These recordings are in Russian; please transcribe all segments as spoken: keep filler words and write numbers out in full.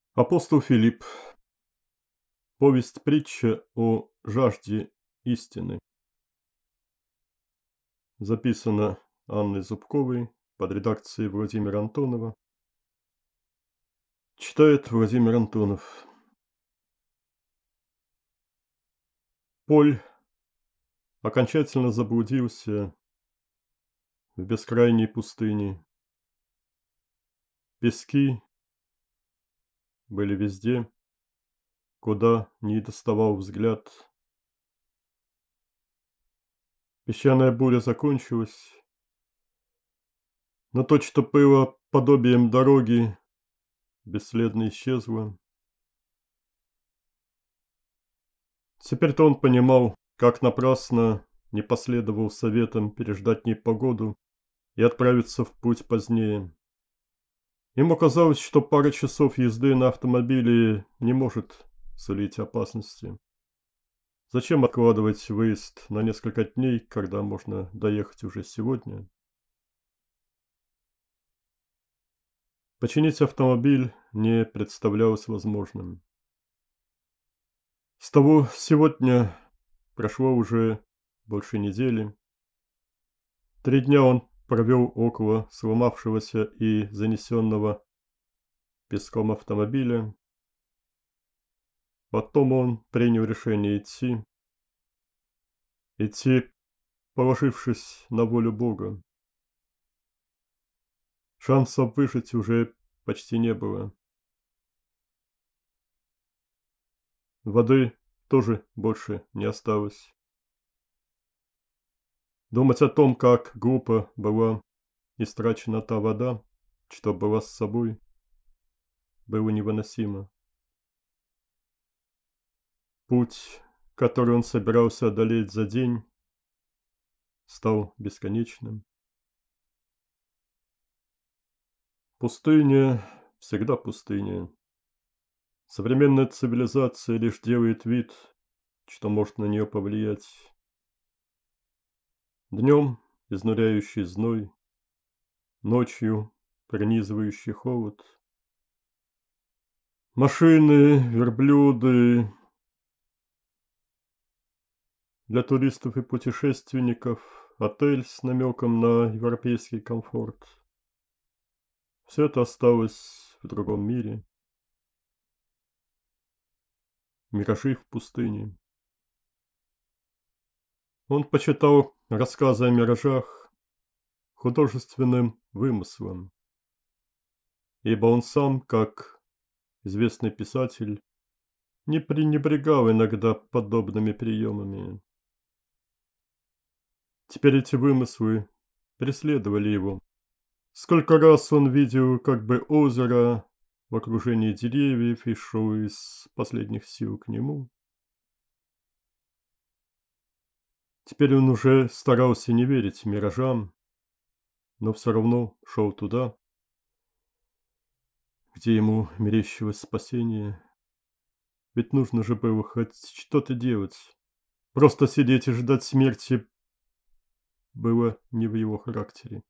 Апостол Филипп. Повесть-притча о жажде истины. Записано Анной Зубковой под редакцией Владимира Антонова. Читает Владимир Антонов. Поль окончательно заблудился в бескрайней пустыне. Пески были везде, куда ни доставал взгляд. Песчаная буря закончилась, но то, что было подобием дороги, бесследно исчезло. Теперь-то он понимал, как напрасно не последовал советам переждать непогоду и отправиться в путь позднее. Ему казалось, что пара часов езды на автомобиле не может сулить опасности. Зачем откладывать выезд на несколько дней, когда можно доехать уже сегодня? Починить автомобиль не представлялось возможным. С того сегодня прошло уже больше недели. Три дня он провел около сломавшегося и занесенного песком автомобиля. Потом он принял решение идти. Идти, положившись на волю Бога. Шансов выжить уже почти не было. Воды тоже больше не осталось. Думать о том, как глупо была истрачена та вода, что была с собой, было невыносимо. Путь, который он собирался одолеть за день, стал бесконечным. Пустыня всегда пустыня. Современная цивилизация лишь делает вид, что может на нее повлиять. Днем изнуряющий зной, ночью пронизывающий холод. Машины, верблюды. Для туристов и путешественников отель с намеком на европейский комфорт. Все это осталось в другом мире. Миражи в пустыне. Он почитал рассказы о миражах художественным вымыслом, ибо он сам, как известный писатель, не пренебрегал иногда подобными приемами. Теперь эти вымыслы преследовали его. Сколько раз он видел как бы озеро в окружении деревьев и шел из последних сил к нему. Теперь он уже старался не верить миражам, но все равно шел туда, где ему мерещилось спасение. Ведь нужно же было хоть что-то делать. Просто сидеть и ждать смерти было не в его характере.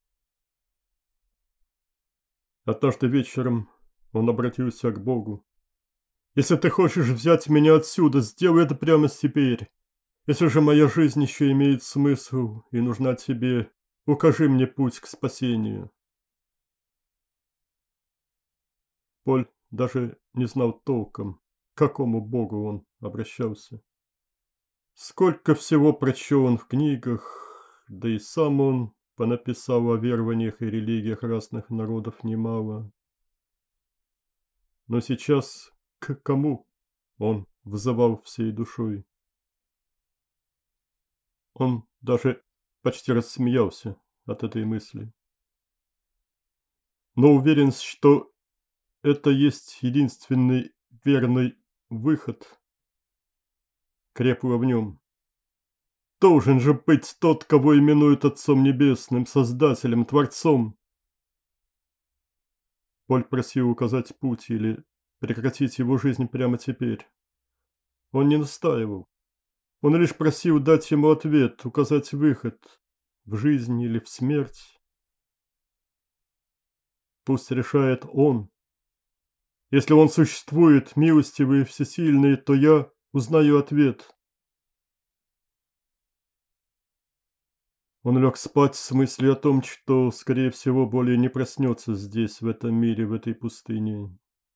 Однажды вечером он обратился к Богу. «Если ты хочешь взять меня отсюда, сделай это прямо теперь. Если же моя жизнь еще имеет смысл и нужна тебе, укажи мне путь к спасению». Поль даже не знал толком, к какому Богу он обращался. Сколько всего прочел он в книгах, да и сам он понаписал о верованиях и религиях разных народов немало. Но сейчас к кому он взывал всей душой? Он даже почти рассмеялся от этой мысли. Но уверен, что это есть единственный верный выход, крепло в нем. Должен же быть тот, кого именуют Отцом Небесным, Создателем, Творцом. Поль просил указать путь или прекратить его жизнь прямо теперь. Он не настаивал. Он лишь просил дать ему ответ, указать выход в жизнь или в смерть. Пусть решает он. Если он существует, милостивый и всесильный, то я узнаю ответ. Он лег спать с мыслью о том, что, скорее всего, более не проснется здесь, в этом мире, в этой пустыне.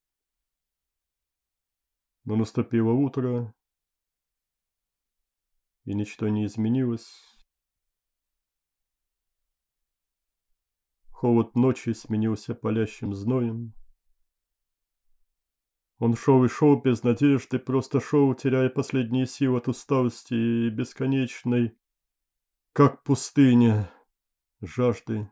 Но наступило утро, и ничто не изменилось. Холод ночи сменился палящим зноем. Он шел и шел без надежды, просто шел, теряя последние силы от усталости и бесконечной, как пустыня, жажды.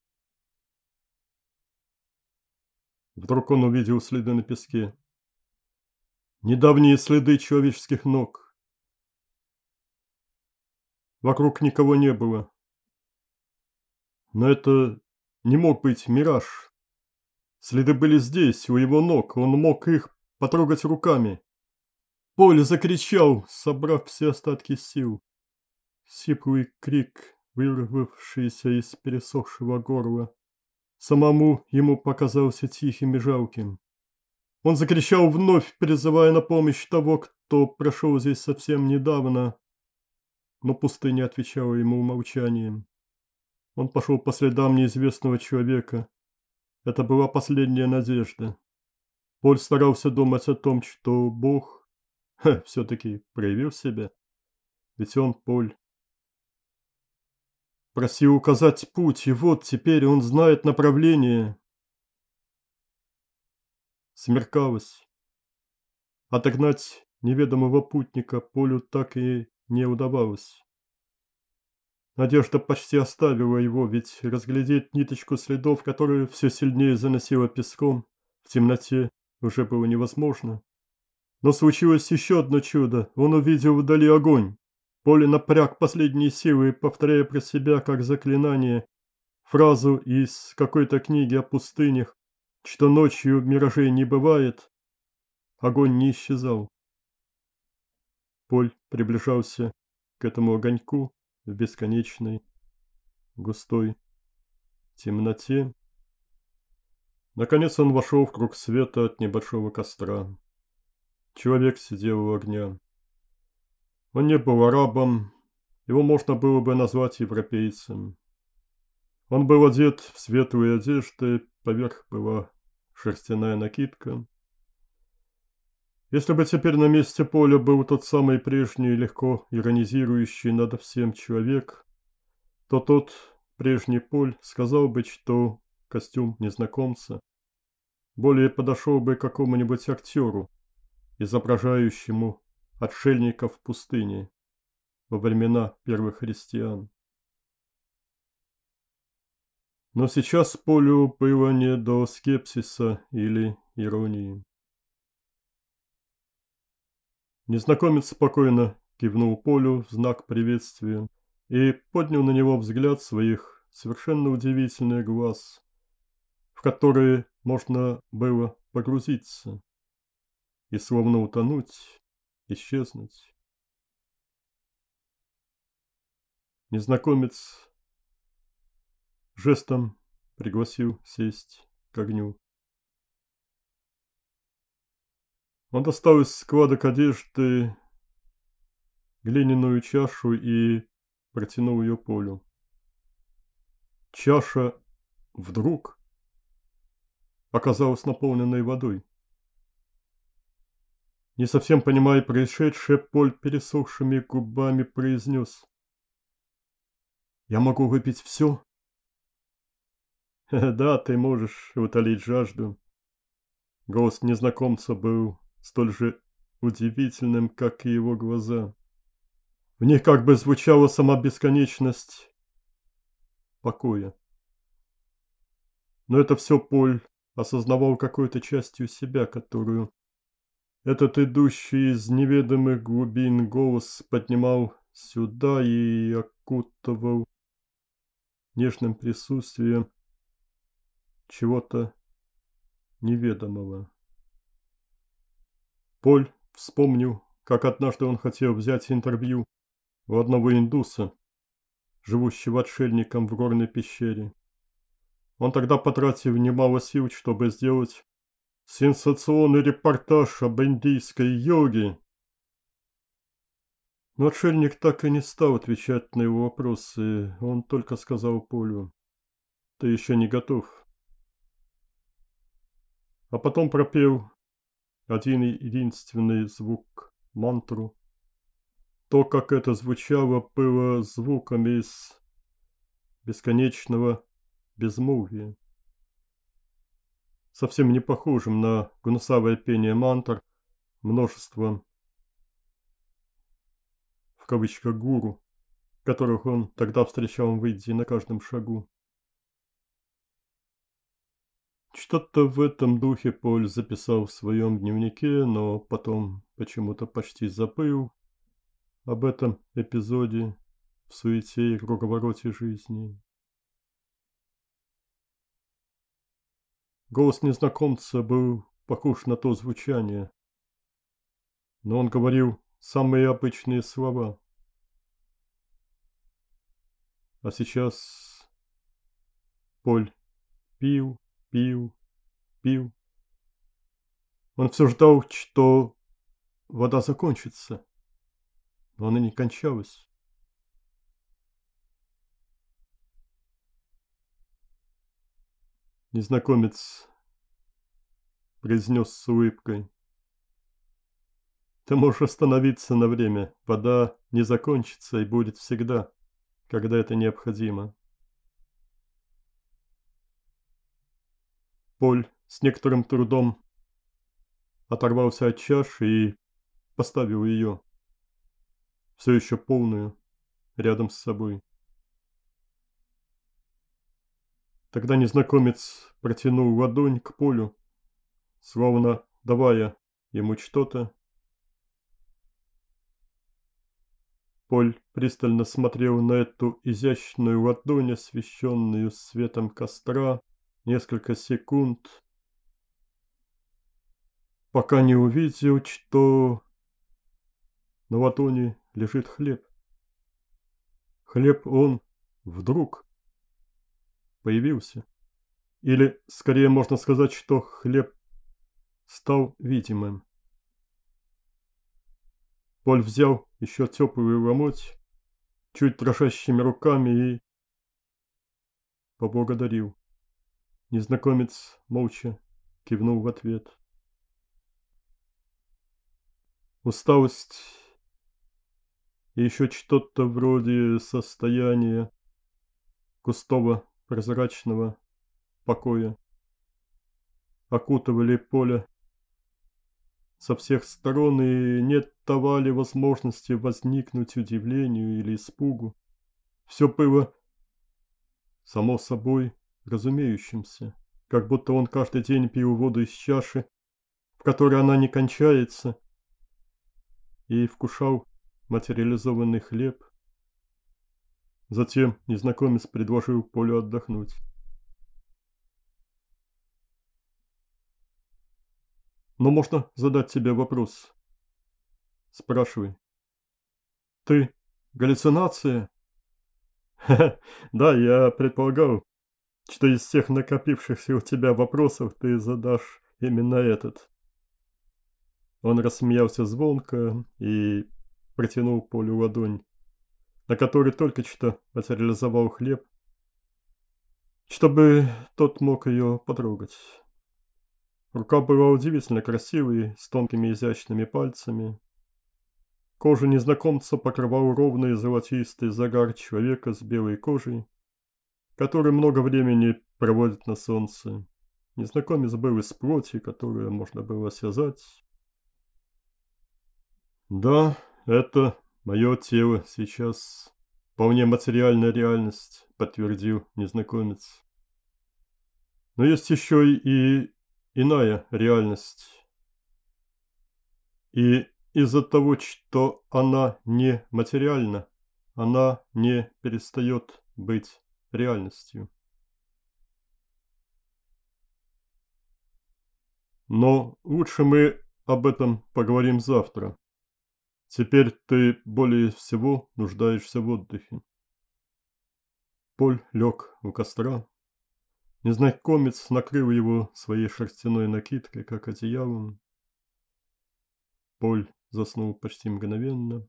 Вдруг он увидел следы на песке. Недавние следы человеческих ног. Вокруг никого не было. Но это не мог быть мираж. Следы были здесь, у его ног. Он мог их потрогать руками. Поль закричал, собрав все остатки сил. Сиплый крик, вырвавшийся из пересохшего горла, самому ему показался тихим и жалким. Он закричал вновь, призывая на помощь того, кто прошел здесь совсем недавно, но пустыня отвечала ему молчанием. Он пошел по следам неизвестного человека. Это была последняя надежда. Поль старался думать о том, что Бог все-таки проявил себя. Ведь он, Поль, просил указать путь, и вот теперь он знает направление. Смеркалось. Отогнать неведомого путника Полю так и не удавалось. Надежда почти оставила его, ведь разглядеть ниточку следов, которые все сильнее заносило песком, в темноте уже было невозможно. Но случилось еще одно чудо. Он увидел вдали огонь. Поле напряг последние силы, повторяя про себя, как заклинание, фразу из какой-то книги о пустынях, что ночью миражей не бывает. Огонь не исчезал. Поль приближался к этому огоньку в бесконечной, густой темноте. Наконец он вошел в круг света от небольшого костра. Человек сидел у огня. Он не был арабом, его можно было бы назвать европейцем. Он был одет в светлые одежды, поверх была шерстяная накидка. Если бы теперь на месте Поля был тот самый прежний, легко иронизирующий над всем человек, то тот прежний Поль сказал бы, что костюм незнакомца более подошел бы какому-нибудь актеру, изображающему отшельников в пустыне во времена первых христиан. Но сейчас Полю было не до скепсиса или иронии. Незнакомец спокойно кивнул Полю в знак приветствия и поднял на него взгляд своих совершенно удивительных глаз, в которые можно было погрузиться и словно утонуть, исчезнуть. Незнакомец жестом пригласил сесть к огню. Он достал из складок одежды глиняную чашу и протянул ее Полю. Чаша вдруг оказалась наполненной водой. Не совсем понимая происшедшее, Поль пересохшими губами произнес: «Я могу выпить все?» «Да, ты можешь утолить жажду». Голос незнакомца был столь же удивительным, как и его глаза. В них как бы звучала сама бесконечность покоя. Но это все Поль осознавал какой-то частью себя, которую этот идущий из неведомых глубин голос поднимал сюда и окутывал нежным присутствием чего-то неведомого. Поль вспомнил, как однажды он хотел взять интервью у одного индуса, живущего отшельником в горной пещере. Он тогда потратил немало сил, чтобы сделать Сенсационный репортаж об индийской йоге. Но отшельник так и не стал отвечать на его вопросы. Он только сказал Полю: «Ты еще не готов». А потом пропел один единственный звук, мантру. То, как это звучало, было звуком из бесконечного безмолвия, совсем не похожим на гнусавое пение мантр множества, в кавычках, гуру, которых он тогда встречал в Индии на каждом шагу. Что-то в этом духе Поль записал в своем дневнике, но потом почему-то почти забыл об этом эпизоде в суете и круговороте жизни. Голос незнакомца был похож на то звучание, но он говорил самые обычные слова. А сейчас Поль пил, пил, пил. Он все ждал, что вода закончится, но она не кончалась. Незнакомец произнес с улыбкой: «Ты можешь остановиться на время. Вода не закончится и будет всегда, когда это необходимо». Поль с некоторым трудом оторвался от чаши и поставил ее, все еще полную, рядом с собой. Тогда незнакомец протянул ладонь к Полю, словно давая ему что-то. Поль пристально смотрел на эту изящную ладонь, освещенную светом костра, несколько секунд, пока не увидел, что на ладони лежит хлеб. Хлеб он вдруг появился. Или, скорее, можно сказать, что хлеб стал видимым. Поль взял еще теплый ломоть чуть дрожащими руками и поблагодарил. Незнакомец молча кивнул в ответ. Усталость и еще что-то вроде состояния густого прозрачного покоя окутывали Поля со всех сторон и не давали возможности возникнуть удивлению или испугу. Все было само собой разумеющимся, как будто он каждый день пил воду из чаши, в которой она не кончается, и вкушал материализованный хлеб. Затем незнакомец предложил Полю отдохнуть. «Но можно задать тебе вопрос?» «Спрашивай». «Ты галлюцинация?» «Да, я предполагал, что из всех накопившихся у тебя вопросов ты задашь именно этот». Он рассмеялся звонко и протянул Полю ладонь, на которой только что материализовал хлеб, чтобы тот мог ее потрогать. Рука была удивительно красивой, с тонкими изящными пальцами. Кожу незнакомца покрывал ровный золотистый загар человека с белой кожей, который много времени проводит на солнце. Незнакомец был из плоти, которую можно было связать. «Да, это мое тело сейчас. Вполне материальная реальность», — подтвердил незнакомец. «Но есть еще и иная реальность. И из-за того, что она не материальна, она не перестает быть реальностью. Но лучше мы об этом поговорим завтра. Теперь ты более всего нуждаешься в отдыхе». Поль лег у костра. Незнакомец накрыл его своей шерстяной накидкой, как одеялом. Поль заснул почти мгновенно.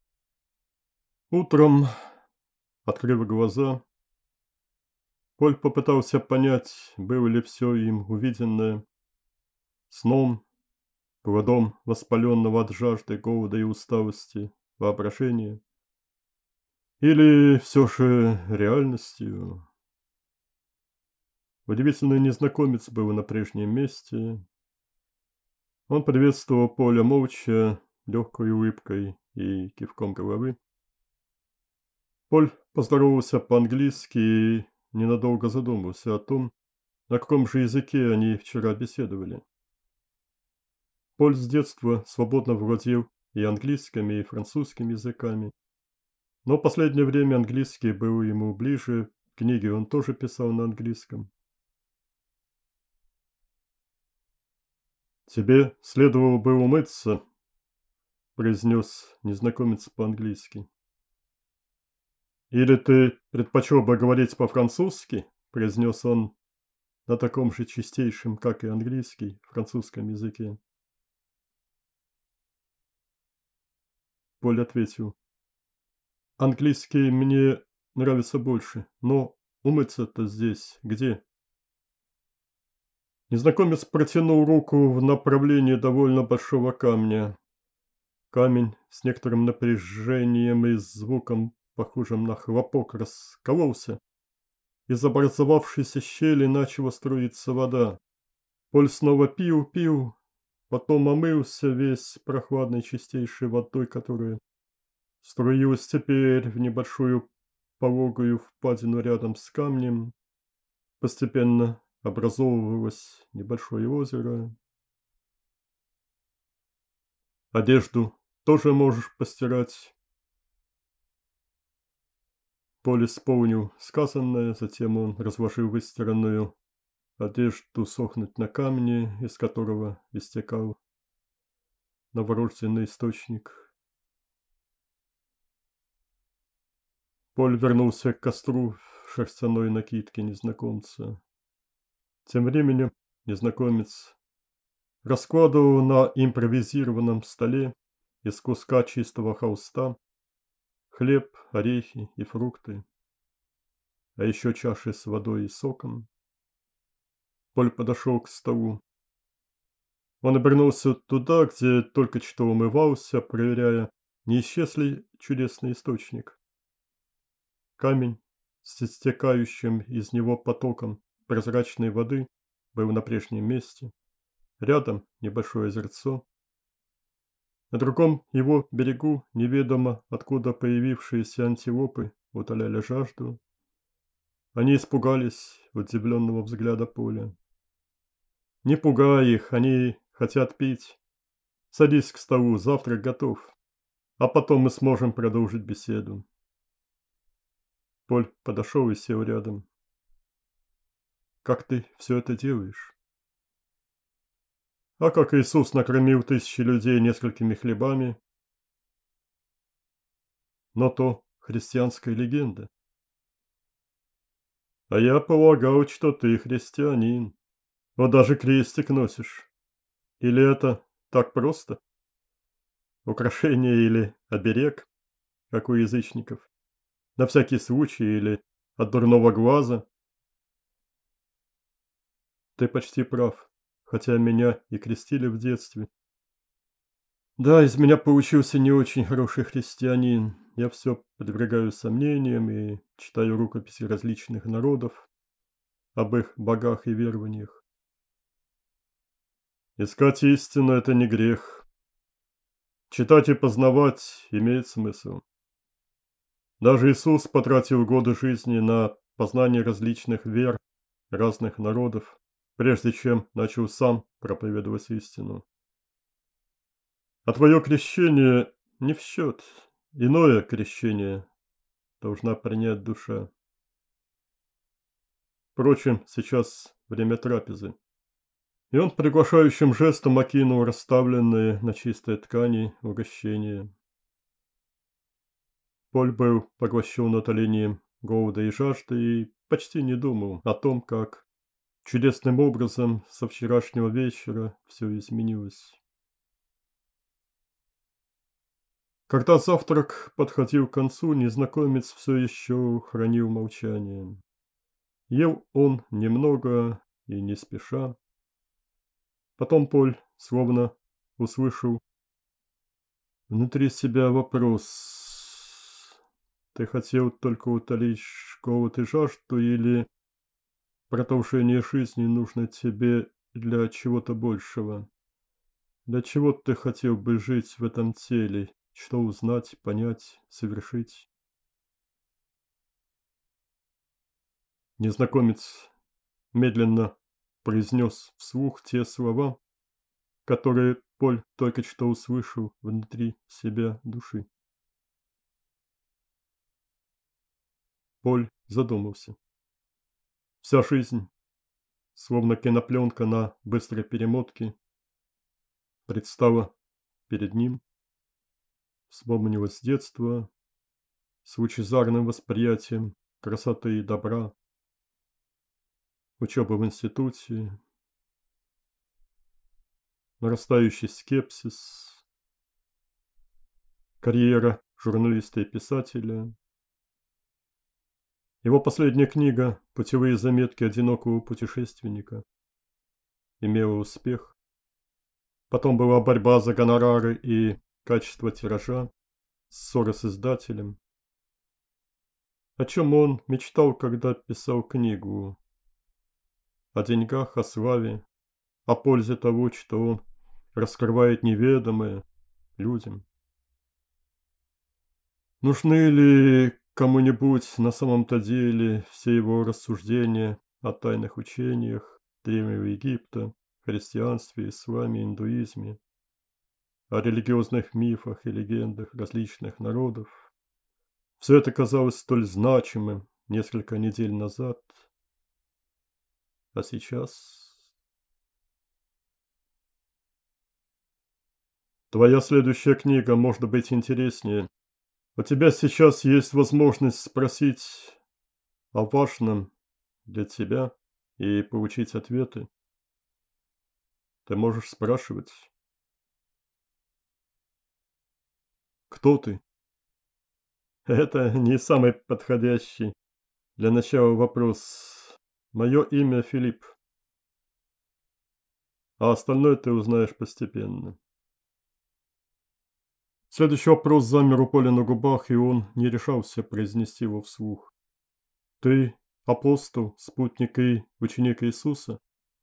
Утром, открыв глаза, Поль попытался понять, было ли все им увиденное сном, плодом воспаленного от жажды, голода и усталости воображения, или все же реальностью. Удивительный незнакомец был на прежнем месте. Он приветствовал Поля молча, легкой улыбкой и кивком головы. Поль поздоровался по-английски и ненадолго задумался о том, на каком же языке они вчера беседовали. Поль с детства свободно владел и английским, и французским языками, но в последнее время английский был ему ближе, книги он тоже писал на английском. «Тебе следовало бы умыться», — произнес незнакомец по-английски. «Или ты предпочел бы говорить по-французски?» — произнес он на таком же чистейшем, как и английский, французском языке. Поль ответил: «Английский мне нравится больше, но умыться-то здесь где?» Незнакомец протянул руку в направлении довольно большого камня. Камень с некоторым напряжением и звуком, похожим на хлопок, раскололся. Из образовавшейся щели начала струиться вода. Поль снова пил, пил, потом омылся весь прохладной чистейшей водой, которая струилась теперь в небольшую пологую впадину рядом с камнем. Постепенно образовывалось небольшое озеро. «Одежду тоже можешь постирать». Поль исполнил сказанное, затем он разложил выстиранную одежду сохнуть на камне, из которого истекал новорожденный источник. Поль вернулся к костру в шерстяной накидке незнакомца. Тем временем незнакомец раскладывал на импровизированном столе из куска чистого холста хлеб, орехи и фрукты, а еще чаши с водой и соком. Поль подошел к столу. Он обернулся туда, где только что умывался, проверяя, не исчез ли чудесный источник. Камень с истекающим из него потоком прозрачной воды был на прежнем месте. Рядом небольшое озерцо. На другом его берегу неведомо откуда появившиеся антилопы утоляли жажду. Они испугались удивленного взгляда Поля. «Не пугай их, они хотят пить. Садись к столу, завтрак готов, а потом мы сможем продолжить беседу». Поль подошел и сел рядом. «Как ты все это делаешь?» «А как Иисус накормил тысячи людей несколькими хлебами?» «Но то христианская легенда». «А я полагал, что ты христианин. Вот даже крестик носишь. Или это так просто? Украшение или оберег, как у язычников? На всякий случай или от дурного глаза?» «Ты почти прав, хотя меня и крестили в детстве. Да, из меня получился не очень хороший христианин. Я все подвергаю сомнениям и читаю рукописи различных народов об их богах и верованиях. Искать истину – это не грех. Читать и познавать имеет смысл. Даже Иисус потратил годы жизни на познание различных вер, разных народов, прежде чем начал сам проповедовать истину. А твое крещение не в счет. Иное крещение должна принять душа. Впрочем, сейчас время трапезы. И он приглашающим жестом окинул расставленные на чистой ткани угощения. Поль был поглощен утолением голода и жажды и почти не думал о том, как Чудесным образом со вчерашнего вечера все изменилось. Когда завтрак подходил к концу, незнакомец все еще хранил молчание. Ел он немного и не спеша. Потом Поль словно услышал внутри себя вопрос: «Ты хотел только утолить голод и жажду, или продолжение жизни нужно тебе для чего-то большего? Для чего ты хотел бы жить в этом теле? Что узнать, понять, совершить?» Незнакомец медленно произнес вслух те слова, которые Поль только что услышал внутри себя души. Поль задумался. Вся жизнь, словно кинопленка на быстрой перемотке, предстала перед ним, вспомнилось детство с лучезарным восприятием красоты и добра, учеба в институте, нарастающий скепсис, карьера журналиста и писателя. Его последняя книга «Путевые заметки одинокого путешественника» имела успех. Потом была борьба за гонорары и качество тиража, ссоры с издателем. О чем он мечтал, когда писал книгу? О деньгах, о славе, о пользе того, что он раскрывает неведомое людям. Нужны ли кому-нибудь на самом-то деле все его рассуждения о тайных учениях Древнего Египта, христианстве, исламе, индуизме, о религиозных мифах и легендах различных народов? Все это казалось столь значимым несколько недель назад, а сейчас... Твоя следующая книга может быть интереснее. У тебя сейчас есть возможность спросить о важном для тебя и получить ответы. Ты можешь спрашивать. Кто ты? Это не самый подходящий для начала вопрос. Мое имя Филипп. А остальное ты узнаешь постепенно. Следующий вопрос замер у Поля на губах, и он не решался произнести его вслух. Ты апостол, спутник и ученик Иисуса?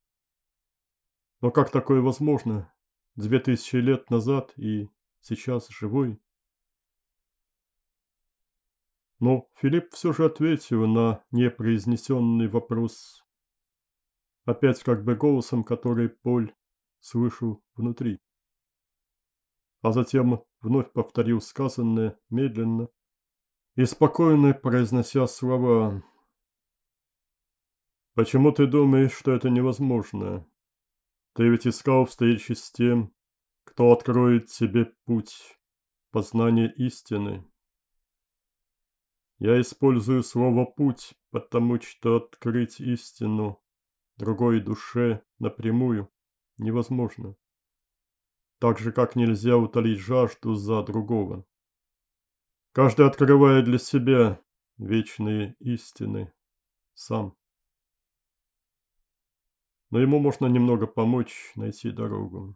Но как такое возможно? Две тысячи лет назад и сейчас живой? Но Филипп все же ответил на непроизнесенный вопрос. Опять как бы голосом, который Поль слышал внутри. А затем вновь повторил сказанное медленно и спокойно произнося слова. «Почему ты думаешь, что это невозможно? Ты ведь искал встречи с тем, кто откроет тебе путь познания истины. Я использую слово «путь», потому что открыть истину другой душе напрямую невозможно. Так же, как нельзя утолить жажду за другого. Каждый открывает для себя вечные истины сам. Но ему можно немного помочь найти дорогу.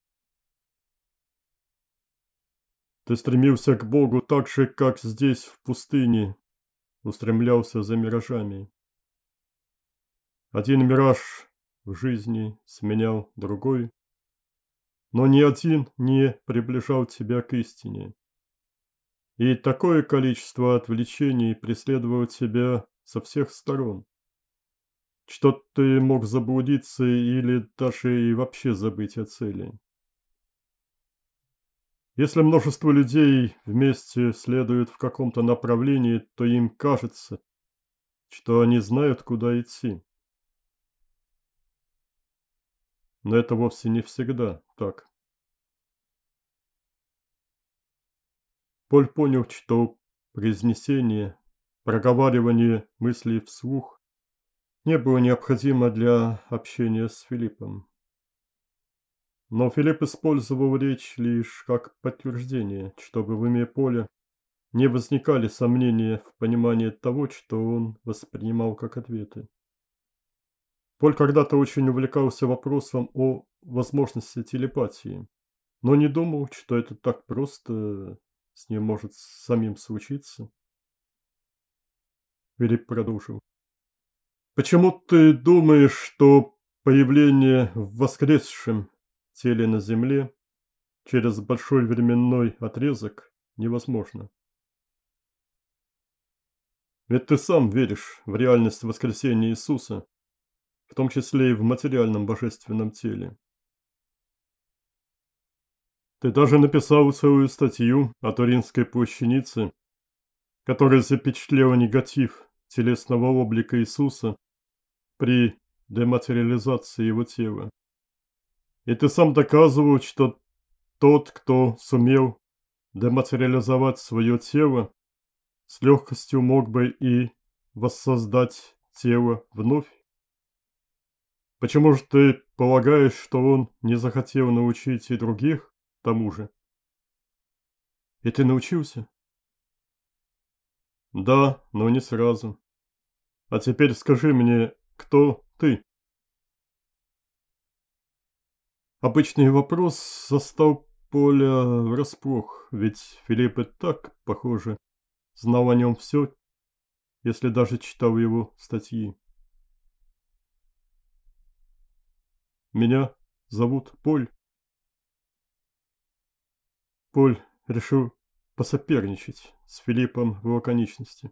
Ты стремился к Богу так же, как здесь, в пустыне, устремлялся за миражами. Один мираж в жизни сменял другой, но ни один не приближал тебя к истине. И такое количество отвлечений преследовало тебя со всех сторон, что ты мог заблудиться или даже и вообще забыть о цели. Если множество людей вместе следуют в каком-то направлении, то им кажется, что они знают, куда идти. Но это вовсе не всегда так. Поль понял, что произнесение, проговаривание мыслей вслух не было необходимо для общения с Филиппом. Но Филипп использовал речь лишь как подтверждение, чтобы в уме Поля не возникали сомнения в понимании того, что он воспринимал как ответы. Поль когда-то очень увлекался вопросом о возможности телепатии, но не думал, что это так просто с ним может самим случиться. Филипп продолжил. Почему ты думаешь, что появление в воскресшем теле на Земле через большой временной отрезок невозможно? Ведь ты сам веришь в реальность воскресения Иисуса, в том числе и в материальном божественном теле. Ты даже написал целую статью о Туринской плащанице, которая запечатлела негатив телесного облика Иисуса при дематериализации его тела. И ты сам доказывал, что тот, кто сумел дематериализовать свое тело, с легкостью мог бы и воссоздать тело вновь. Почему же ты полагаешь, что он не захотел научить и других тому же? И ты научился? Да, но не сразу. А теперь скажи мне, кто ты? Обычный вопрос застал Поля врасплох, ведь Филипп и так, похоже, знал о нем все, если даже читал его статьи. Меня зовут Поль. Поль решил посоперничать с Филиппом в лаконичности.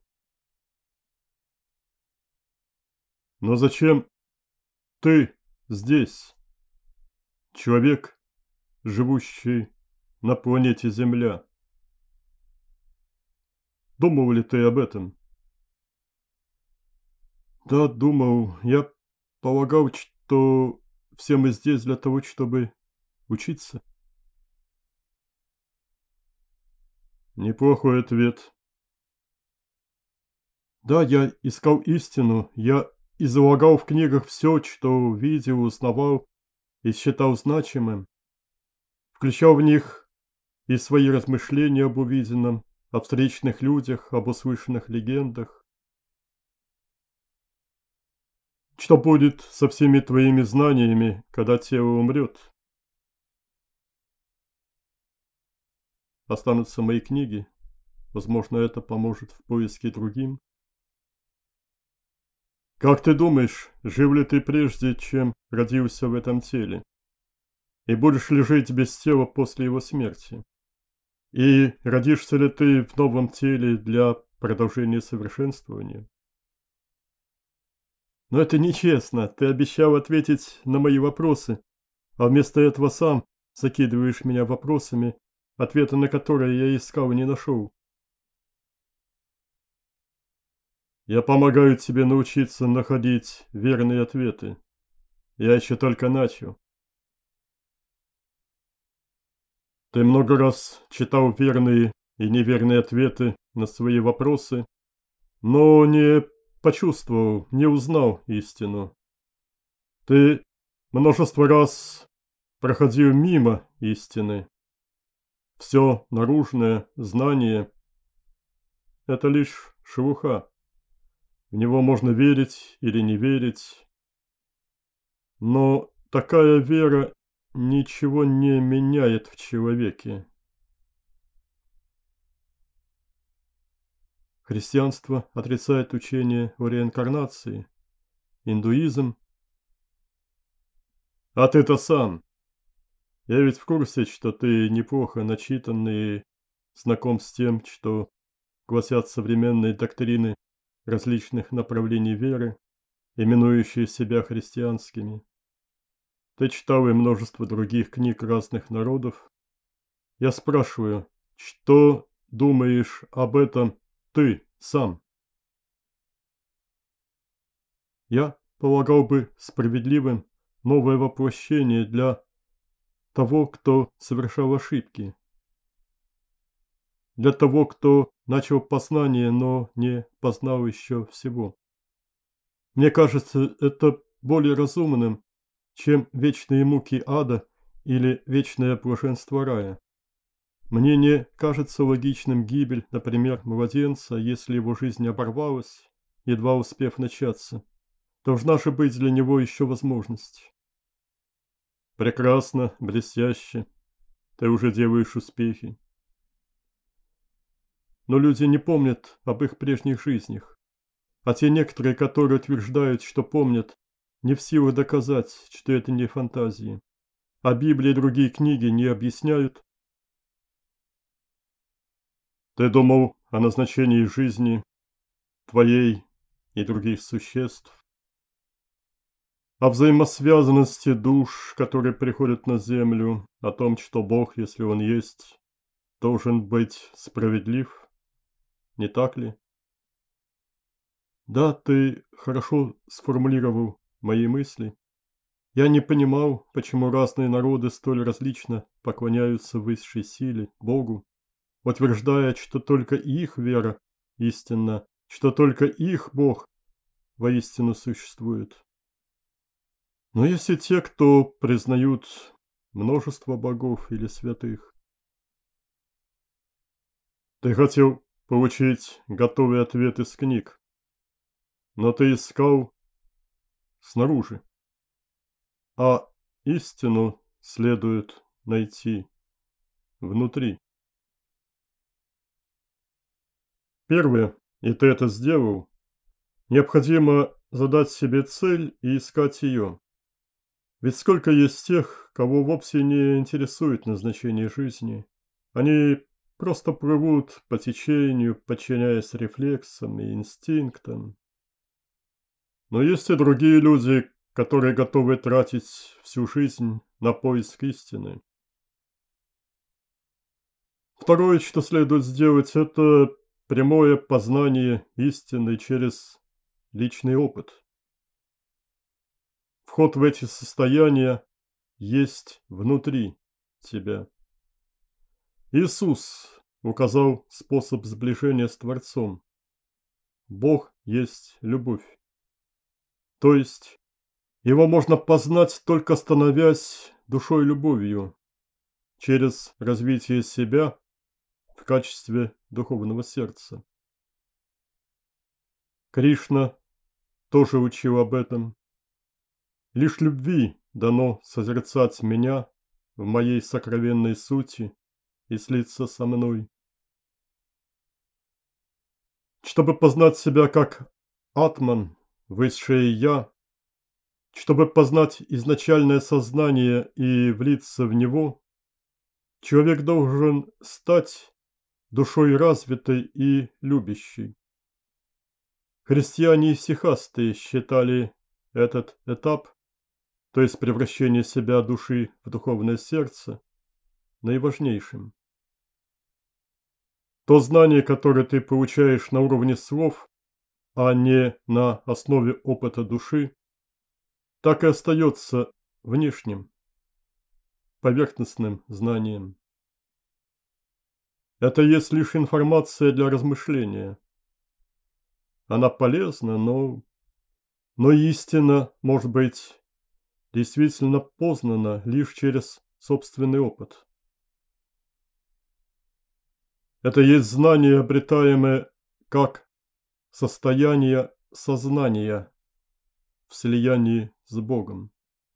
Но зачем ты здесь, человек, живущий на планете Земля? Думал ли ты об этом? Да, думал. Я полагал, что все мы здесь для того, чтобы учиться. Неплохой ответ. Да, я искал истину. Я излагал в книгах все, что видел, узнавал и считал значимым. Включал в них и свои размышления об увиденном, о встречных людях, об услышанных легендах. Что будет со всеми твоими знаниями, когда тело умрет? Останутся мои книги. Возможно, это поможет в поиске другим. Как ты думаешь, жил ли ты прежде, чем родился в этом теле? И будешь ли жить без тела после его смерти? И родишься ли ты в новом теле для продолжения совершенствования? Но это нечестно. Ты обещал ответить на мои вопросы, а вместо этого сам закидываешь меня вопросами, ответа на которые я искал и не нашел. Я помогаю тебе научиться находить верные ответы. Я еще только начал. Ты много раз читал верные и неверные ответы на свои вопросы, но не почувствовал, не узнал истину. Ты множество раз проходил мимо истины. Все наружное знание – это лишь шелуха. В него можно верить или не верить, но такая вера ничего не меняет в человеке. Христианство отрицает учение о реинкарнации, индуизм. А ты-то сам. Я ведь в курсе, что ты неплохо начитанный и знаком с тем, что гласят современные доктрины различных направлений веры, именующие себя христианскими. Ты читал и множество других книг разных народов. Я спрашиваю, что думаешь об этом ты сам? Я полагал бы справедливым новое воплощение для того, кто совершал ошибки. Для того, кто начал познание, но не познал еще всего. Мне кажется, это более разумным, чем вечные муки ада или вечное блаженство рая. Мне не кажется логичным гибель, например, младенца, если его жизнь оборвалась, едва успев начаться. Должна же быть для него еще возможность. Прекрасно, блестяще. Ты уже делаешь успехи. Но люди не помнят об их прежних жизнях. А те некоторые, которые утверждают, что помнят, не в силах доказать, что это не фантазии. А Библия и другие книги не объясняют. Ты думал о назначении жизни твоей и других существ, о взаимосвязанности душ, которые приходят на землю, о том, что Бог, если Он есть, должен быть справедлив, не так ли? Да, ты хорошо сформулировал мои мысли. Я не понимал, почему разные народы столь различно поклоняются высшей силе, Богу, утверждая, что только их вера истинна, что только их Бог воистину существует. Но есть и те, кто признают множество богов или святых. Ты хотел получить готовый ответ из книг, но ты искал снаружи. А истину следует найти внутри. Первое, и ты это сделал, необходимо задать себе цель и искать ее. Ведь сколько есть тех, кого вовсе не интересует назначение жизни. Они просто плывут по течению, подчиняясь рефлексам и инстинктам. Но есть и другие люди, которые готовы тратить всю жизнь на поиск истины. Второе, что следует сделать, это прямое познание истины через личный опыт. Вход в эти состояния есть внутри тебя. Иисус указал способ сближения с Творцом. Бог есть любовь. То есть его можно познать, только становясь душой любовью, через развитие себя в качестве духовного сердца. Кришна тоже учил об этом. Лишь любви дано созерцать меня в моей сокровенной сути и слиться со мной. Чтобы познать себя как Атман, высшее Я, чтобы познать изначальное сознание и влиться в него, человек должен стать душой развитой и любящей. Христиане и сихасты считали этот этап, то есть превращение себя души в духовное сердце, наиважнейшим. То знание, которое ты получаешь на уровне слов, а не на основе опыта души, так и остается внешним, поверхностным знанием. Это есть лишь информация для размышления. Она полезна, но... Но истина, может быть, действительно познана лишь через собственный опыт. Это есть знание, обретаемое как состояние сознания в слиянии с Богом.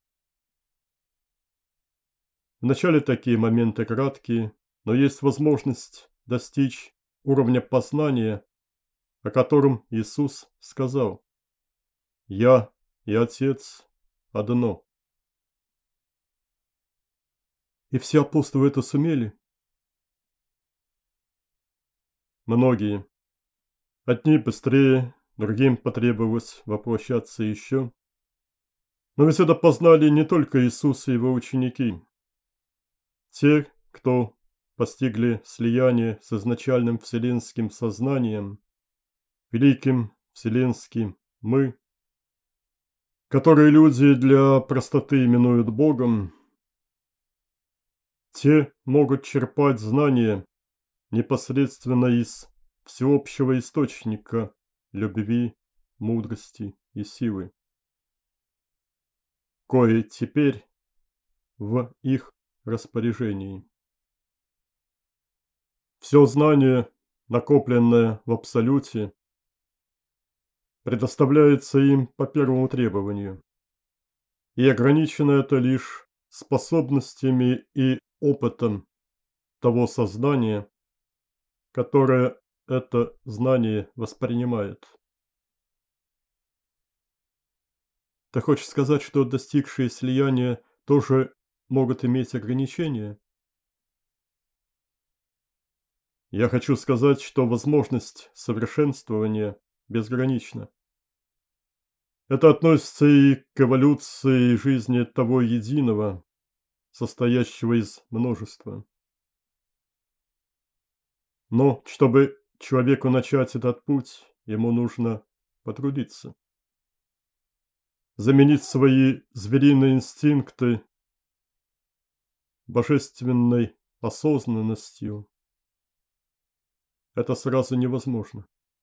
Вначале такие моменты краткие, но есть возможность достичь уровня познания, о котором Иисус сказал: «Я и Отец одно». И все апостолы это сумели? Многие. Одни быстрее, другим потребовалось воплощаться еще. Но ведь это познали не только Иисус и его ученики. Те, кто постигли слияние с изначальным вселенским сознанием, великим вселенским «Мы», которые люди для простоты именуют Богом, те могут черпать знания непосредственно из всеобщего источника любви, мудрости и силы, кое теперь в их распоряжении. Все знание, накопленное в Абсолюте, предоставляется им по первому требованию, и ограничено это лишь способностями и опытом того сознания, которое это знание воспринимает. Ты хочешь сказать, что достигшие слияния тоже могут иметь ограничения? Я хочу сказать, что возможность совершенствования безгранична. Это относится и к эволюции жизни того единого, состоящего из множества. Но чтобы человеку начать этот путь, ему нужно потрудиться. Заменить свои звериные инстинкты божественной осознанностью – это сразу невозможно.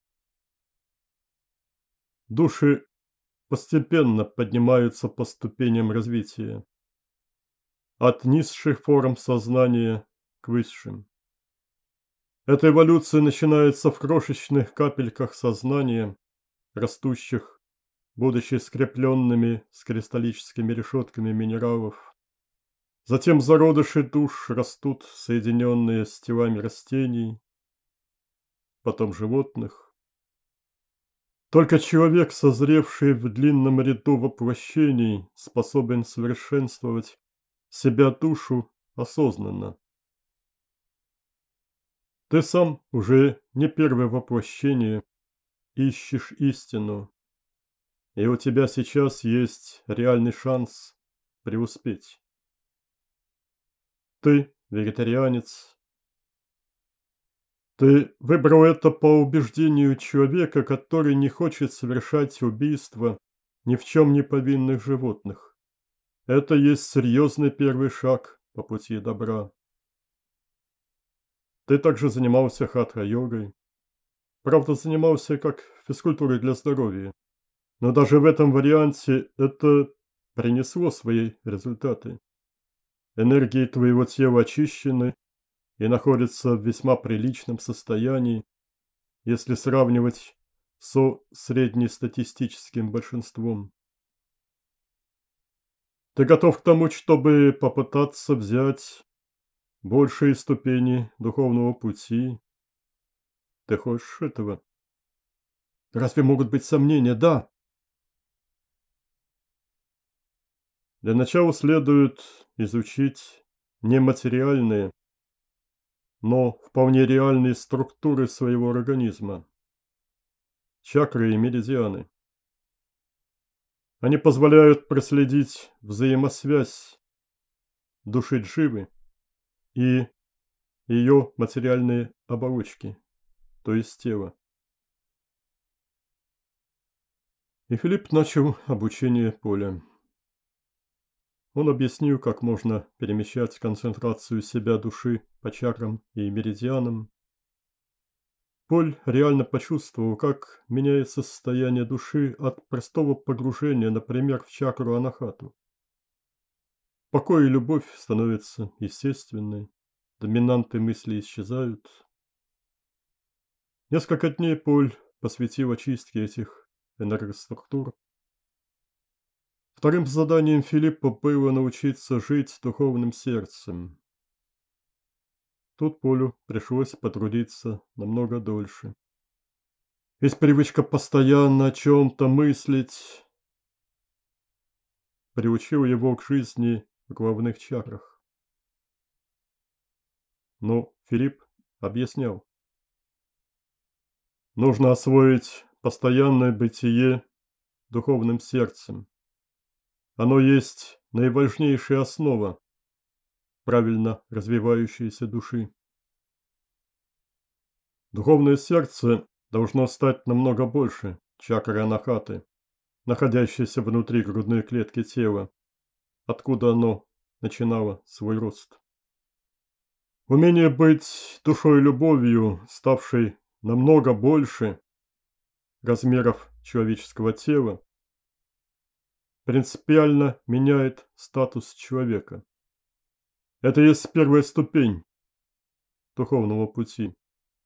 Души постепенно поднимаются по ступеням развития, от низших форм сознания к высшим. Эта эволюция начинается в крошечных капельках сознания, растущих, будучи скрепленными с кристаллическими решетками минералов. Затем зародыши душ растут, соединенные с телами растений, потом животных. Только человек, созревший в длинном ряду воплощений, способен совершенствовать себя душу осознанно. Ты сам уже не первое воплощение ищешь истину, и у тебя сейчас есть реальный шанс преуспеть. Ты вегетарианец. Ты выбрал это по убеждению человека, который не хочет совершать убийство ни в чем не повинных животных. Это есть серьезный первый шаг по пути добра. Ты также занимался хатха-йогой. Правда, занимался как физкультурой для здоровья. Но даже в этом варианте это принесло свои результаты. Энергии твоего тела очищены и находятся в весьма приличном состоянии, если сравнивать со среднестатистическим большинством. Ты готов к тому, чтобы попытаться взять большие ступени духовного пути? Ты хочешь этого? Разве могут быть сомнения? Да. Для начала следует изучить нематериальные, но вполне реальные структуры своего организма. Чакры и меридианы. Они позволяют проследить взаимосвязь души Дживы и ее материальные оболочки, то есть тела. И Филипп начал обучение Поля. Он объяснил, как можно перемещать концентрацию себя души по чакрам и меридианам. Поль реально почувствовал, как меняется состояние души от простого погружения, например, в чакру Анахату. Покой и любовь становятся естественной, доминанты мысли исчезают. Несколько дней Поль посвятил очистке этих энергоструктур. Вторым заданием Филиппа было научиться жить духовным сердцем. Тут Полю пришлось потрудиться намного дольше. Ведь привычка постоянно о чем-то мыслить приучила его к жизни в главных чакрах. Но Филипп объяснял. Нужно освоить постоянное бытие духовным сердцем. Оно есть наиважнейшая основа правильно развивающейся души. Духовное сердце должно стать намного больше чакры Анахаты, находящейся внутри грудной клетки тела, откуда оно начинало свой рост. Умение быть душой любовью, ставшей намного больше размеров человеческого тела, принципиально меняет статус человека. Это есть первая ступень духовного пути.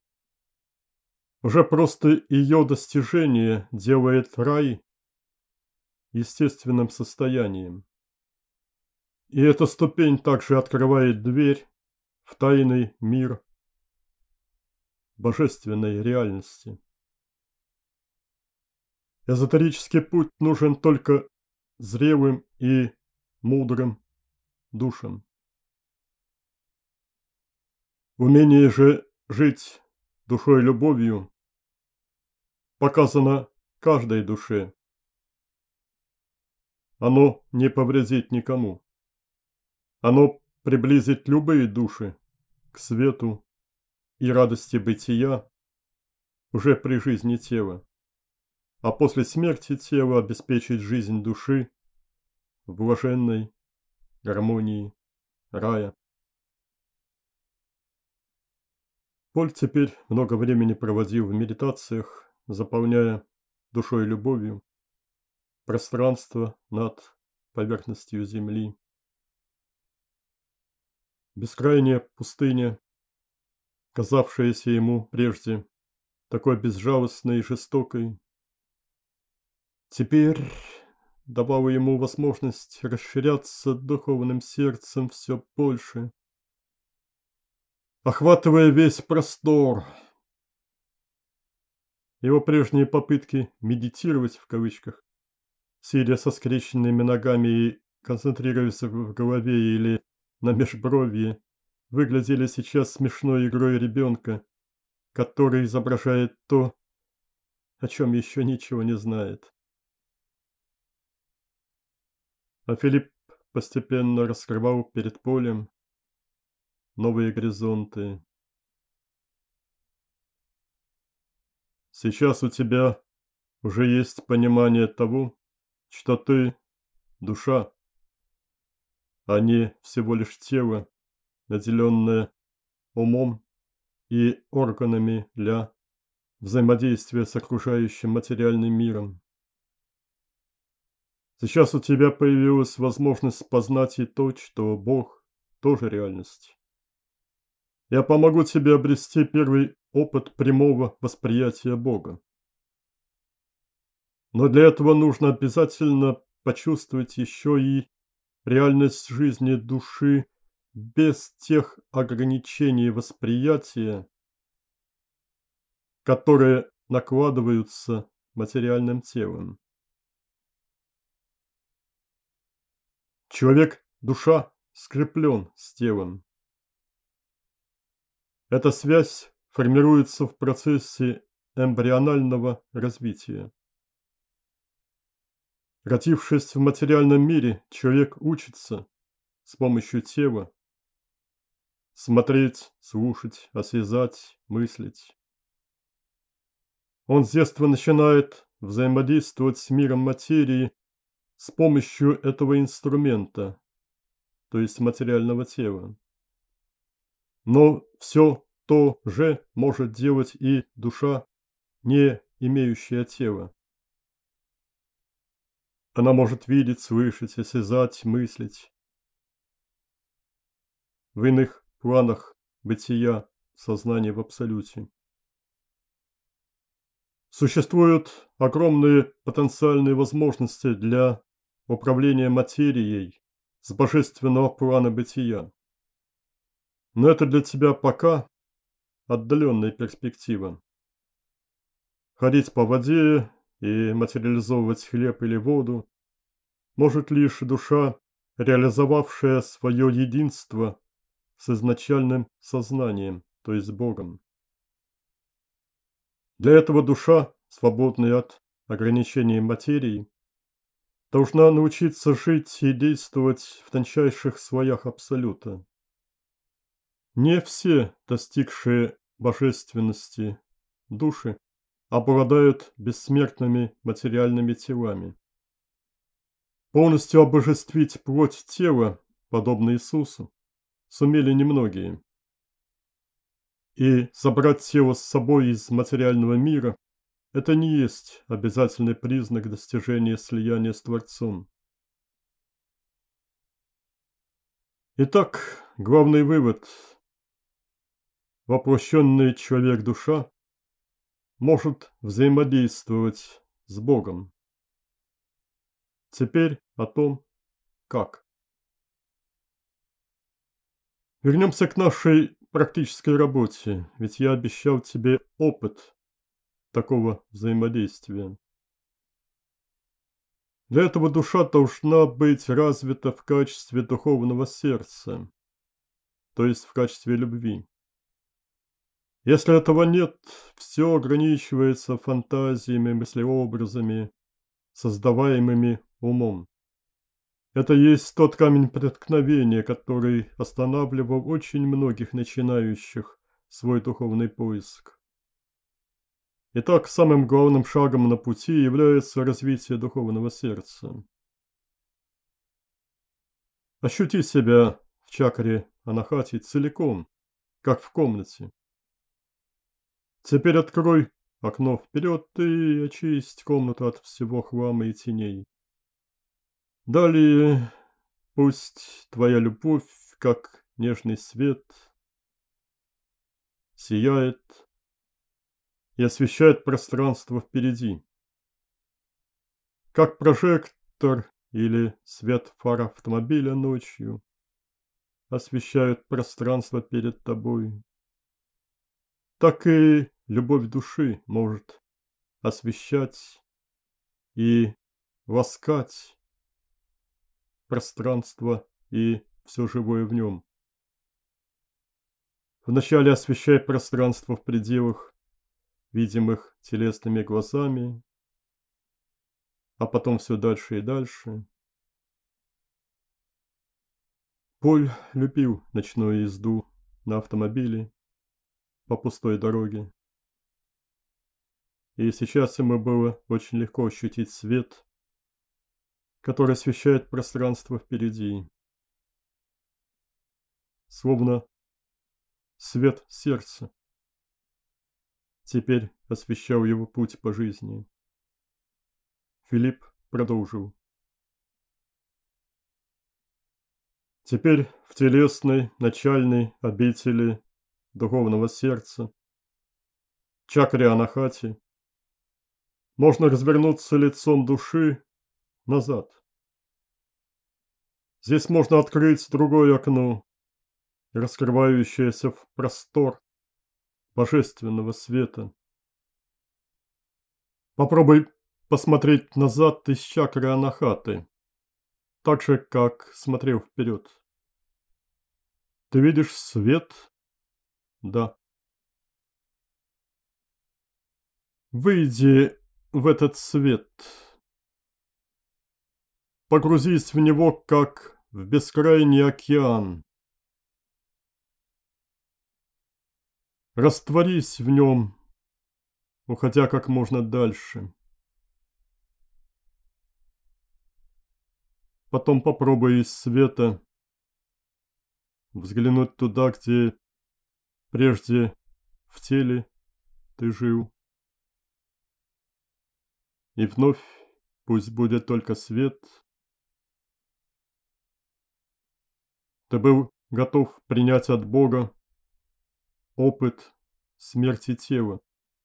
Уже просто ее достижение делает рай естественным состоянием. И эта ступень также открывает дверь в тайный мир божественной реальности. Эзотерический путь нужен только зрелым и мудрым душам. Умение же жить душой любовью показано каждой душе. Оно не повредит никому. Оно приблизит любые души к свету и радости бытия уже при жизни тела, а после смерти тела обеспечить жизнь души в блаженной гармонии рая. Поль теперь много времени проводил в медитациях, заполняя душой и любовью пространство над поверхностью земли. Бескрайняя пустыня, казавшаяся ему прежде такой безжалостной и жестокой, теперь давала ему возможность расширяться духовным сердцем все больше, охватывая весь простор. Его прежние попытки «медитировать» в кавычках, сидя со скрещенными ногами и концентрируясь в голове или на межбровье, выглядели сейчас смешной игрой ребенка, который изображает то, о чем еще ничего не знает. А Филипп постепенно раскрывал перед Полем новые горизонты. Сейчас у тебя уже есть понимание того, что ты душа, а не всего лишь тело, наделенное умом и органами для взаимодействия с окружающим материальным миром. Сейчас у тебя появилась возможность познать и то, что Бог тоже реальность. Я помогу тебе обрести первый опыт прямого восприятия Бога. Но для этого нужно обязательно почувствовать еще и реальность жизни души без тех ограничений восприятия, которые накладываются материальным телом. Человек-душа скреплен с телом. Эта связь формируется в процессе эмбрионального развития. Родившись в материальном мире, человек учится с помощью тела смотреть, слушать, осязать, мыслить. Он с детства начинает взаимодействовать с миром материи с помощью этого инструмента, то есть материального тела. Но все то же может делать и душа, не имеющая тела. Она может видеть, слышать, осязать, мыслить. В иных планах бытия сознания в абсолюте. Существуют огромные потенциальные возможности для управления материей с божественного плана бытия. Но это для тебя пока отдаленная перспектива. Ходить по воде и материализовывать хлеб или воду может лишь душа, реализовавшая свое единство с изначальным сознанием, то есть Богом. Для этого душа, свободная от ограничений материи, должна научиться жить и действовать в тончайших слоях Абсолюта. Не все достигшие божественности души обладают бессмертными материальными телами. Полностью обожествить плоть тела, подобно Иисусу, сумели немногие. И забрать тело с собой из материального мира – это не есть обязательный признак достижения слияния с Творцом. Итак, главный вывод. Воплощенный человек-душа может взаимодействовать с Богом. Теперь о том, как. Вернемся к нашей практической работе, ведь я обещал тебе опыт такого взаимодействия. Для этого душа должна быть развита в качестве духовного сердца, то есть в качестве любви. Если этого нет, все ограничивается фантазиями, мыслеобразами, создаваемыми умом. Это есть тот камень преткновения, который останавливал очень многих начинающих свой духовный поиск. Итак, самым главным шагом на пути является развитие духовного сердца. Ощути себя в чакре анахати целиком, как в комнате. Теперь открой окно вперед и очисть комнату от всего хлама и теней. Далее пусть твоя любовь, как нежный свет, сияет и освещает пространство впереди. Как прожектор или свет фар автомобиля ночью освещают пространство перед тобой, так и любовь души может освещать и ласкать пространство и все живое в нем. Вначале освещай пространство в пределах, видимых телесными глазами, а потом все дальше и дальше. Поль любил ночную езду на автомобиле по пустой дороге. И сейчас ему было очень легко ощутить свет, который освещает пространство впереди. Словно свет сердца теперь освещал его путь по жизни. Филипп продолжил. Теперь в телесной, начальной обители духовного сердца, чакре анахати, можно развернуться лицом души назад. Здесь можно открыть другое окно, раскрывающееся в простор божественного света. Попробуй посмотреть назад из чакры анахаты, так же, как смотрел вперед. Ты видишь свет? Да. Выйди в этот свет. Погрузись в него, как в бескрайний океан. Растворись в нем, уходя как можно дальше. Потом попробуй из света взглянуть туда, где прежде в теле ты жил. И вновь пусть будет только свет. Ты был готов принять от Бога опыт смерти тела.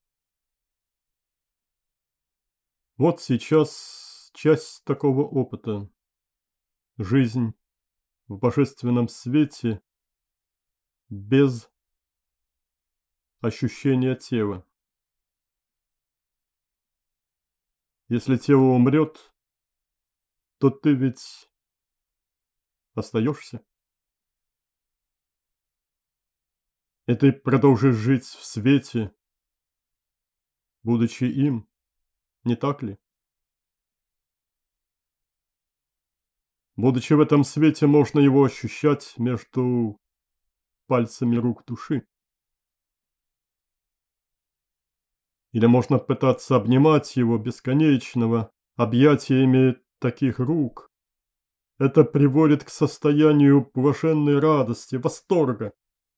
Вот сейчас часть такого опыта. Жизнь в божественном свете без ощущения тела. Если тело умрет, то ты ведь остаешься. И ты продолжишь жить в свете, будучи им, не так ли? Будучи в этом свете, можно его ощущать между пальцами рук души. Или можно пытаться обнимать его бесконечного объятиями таких рук. Это приводит к состоянию блаженной радости, восторга.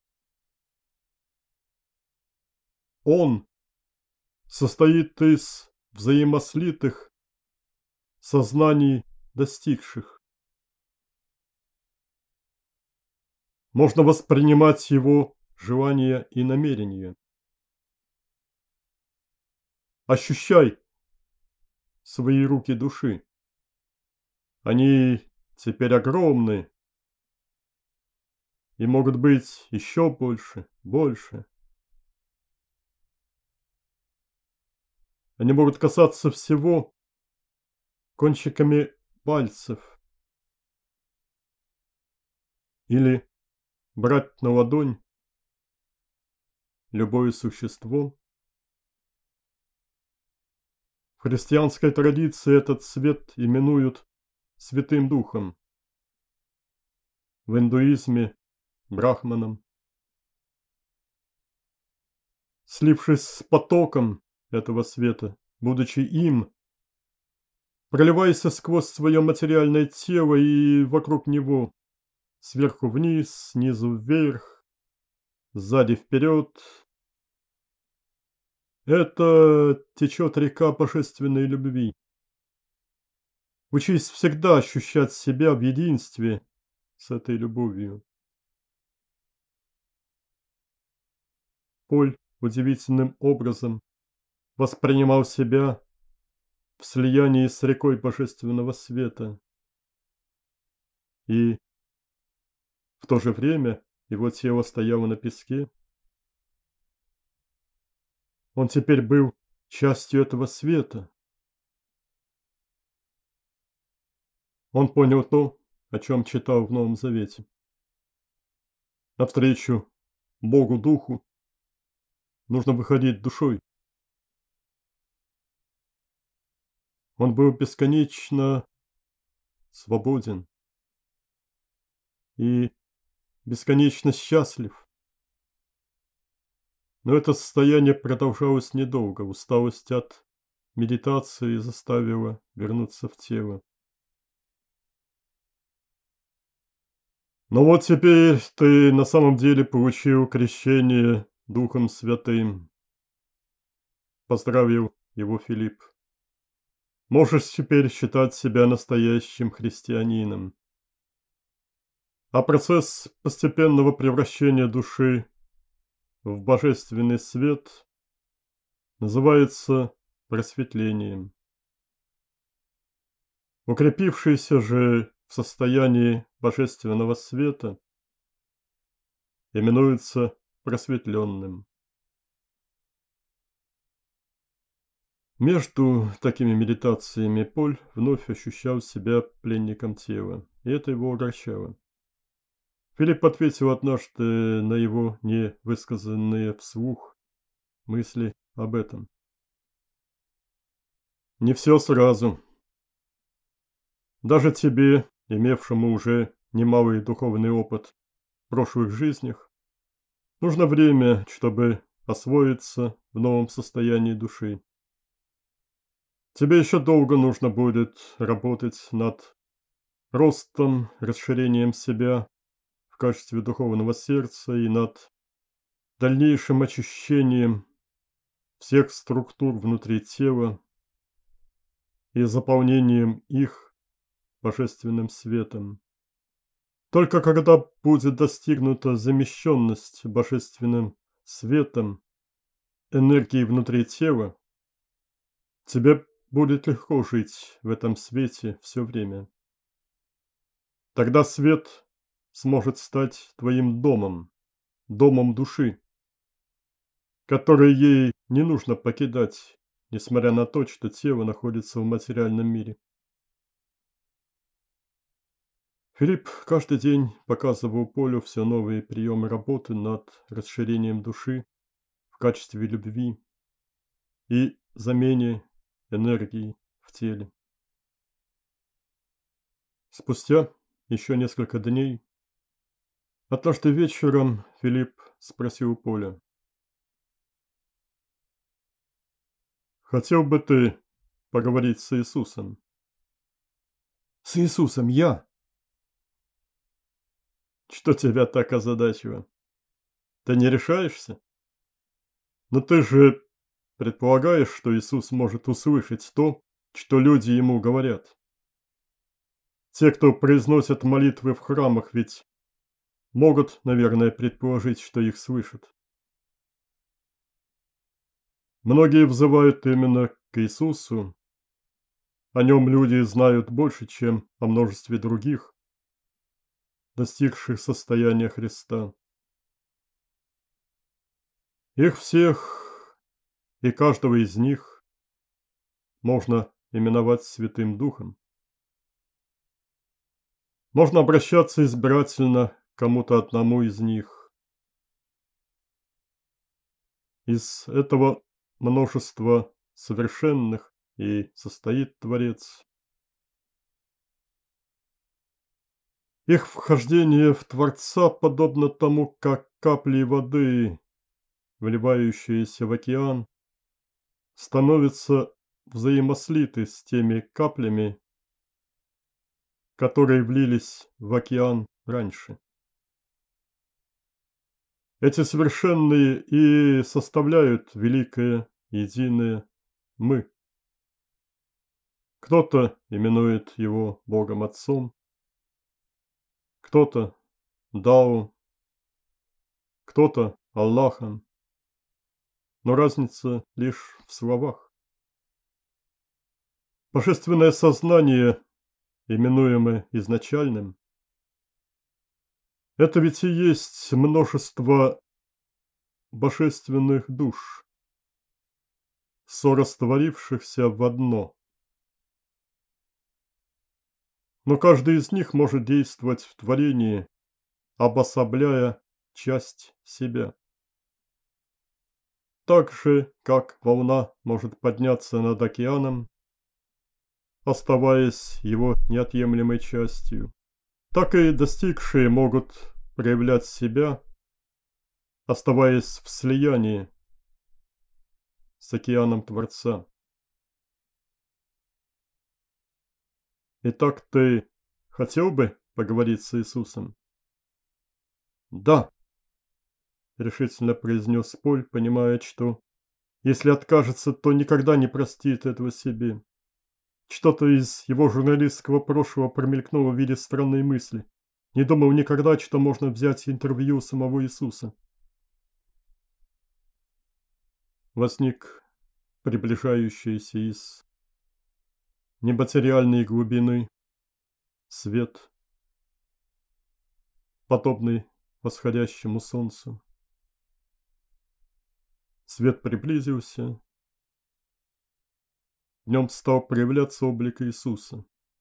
Он состоит из взаимослитых сознаний достигших. можно воспринимать его желания и намерения. Ощущай свои руки души. Они теперь огромны и могут быть еще больше, больше. Они могут касаться всего кончиками пальцев или брать на ладонь любое существо. В христианской традиции этот свет именуют Святым Духом, в индуизме – Брахманом. Слившись с потоком этого света, будучи им, проливайся сквозь свое материальное тело и вокруг него, сверху вниз, снизу вверх, сзади вперед. Это течет река божественной любви. Учись всегда ощущать себя в единстве с этой любовью. Поль удивительным образом воспринимал себя в слиянии с рекой божественного света. И в то же время его тело стояло на песке. Он теперь был частью этого света. Он понял то, о чем читал в Новом Завете. Навстречу Богу Духу нужно выходить душой. Он был бесконечно свободен и бесконечно счастлив. Но это состояние продолжалось недолго. Усталость от медитации заставила вернуться в тело. Но вот теперь ты на самом деле получил крещение Духом Святым. Поздравил его Филипп. Можешь теперь считать себя настоящим христианином. А процесс постепенного превращения души в божественный свет называется просветлением. Укрепившийся же в состоянии божественного света именуется просветленным. Между такими медитациями Поль вновь ощущал себя пленником тела, и это его огорчало. Филипп ответил однажды на его невысказанные вслух мысли об этом. Не все сразу. Даже тебе, имевшему уже немалый духовный опыт в прошлых жизнях, нужно время, чтобы освоиться в новом состоянии души. Тебе еще долго нужно будет работать над ростом, расширением себя в качестве духовного сердца и над дальнейшим очищением всех структур внутри тела и заполнением их божественным светом. Только когда будет достигнута замещенность божественным светом энергии внутри тела, тебе будет легко жить в этом свете все время. Тогда свет сможет стать твоим домом, домом души, который ей не нужно покидать, несмотря на то, что тело находится в материальном мире. Филипп каждый день показывал Полю все новые приемы работы над расширением души в качестве любви и замене энергии в теле. Спустя еще несколько дней, однажды вечером Филипп спросил у Поля: «Хотел бы ты поговорить с Иисусом?» «С Иисусом я?» «Что тебя так озадачило? Ты не решаешься? Но ты же предполагаешь, что Иисус может услышать то, что люди ему говорят. Те, кто произносят молитвы в храмах, ведь могут, наверное, предположить, что их слышат. Многие взывают именно к Иисусу. О нем люди знают больше, чем о множестве других, достигших состояния Христа. Их всех и каждого из них можно именовать Святым Духом. Можно обращаться избирательно к кому-то одному из них. Из этого множества совершенных и состоит Творец. Их вхождение в Творца подобно тому, как капли воды, вливающиеся в океан, становятся взаимослиты с теми каплями, которые влились в океан раньше. Эти совершенные и составляют великое единое «Мы». Кто-то именует его Богом Отцом, кто-то Дао, кто-то Аллахом, но разница лишь в словах. Божественное сознание, именуемое изначальным, это ведь и есть множество божественных душ, сорастворившихся в одно. Но каждый из них может действовать в творении, обособляя часть себя. Так же, как волна может подняться над океаном, оставаясь его неотъемлемой частью, так и достигшие могут проявлять себя, оставаясь в слиянии с океаном Творца. Итак, ты хотел бы поговорить с Иисусом? Да, решительно произнес Поль, понимая, что если откажется, то никогда не простит этого себе. Что-то из его журналистского прошлого промелькнуло в виде странной мысли. Не думал никогда, что можно взять интервью самого Иисуса. Возник приближающийся из нематериальной глубины свет, подобный восходящему солнцу. Свет приблизился. В нем стал проявляться облик Иисуса.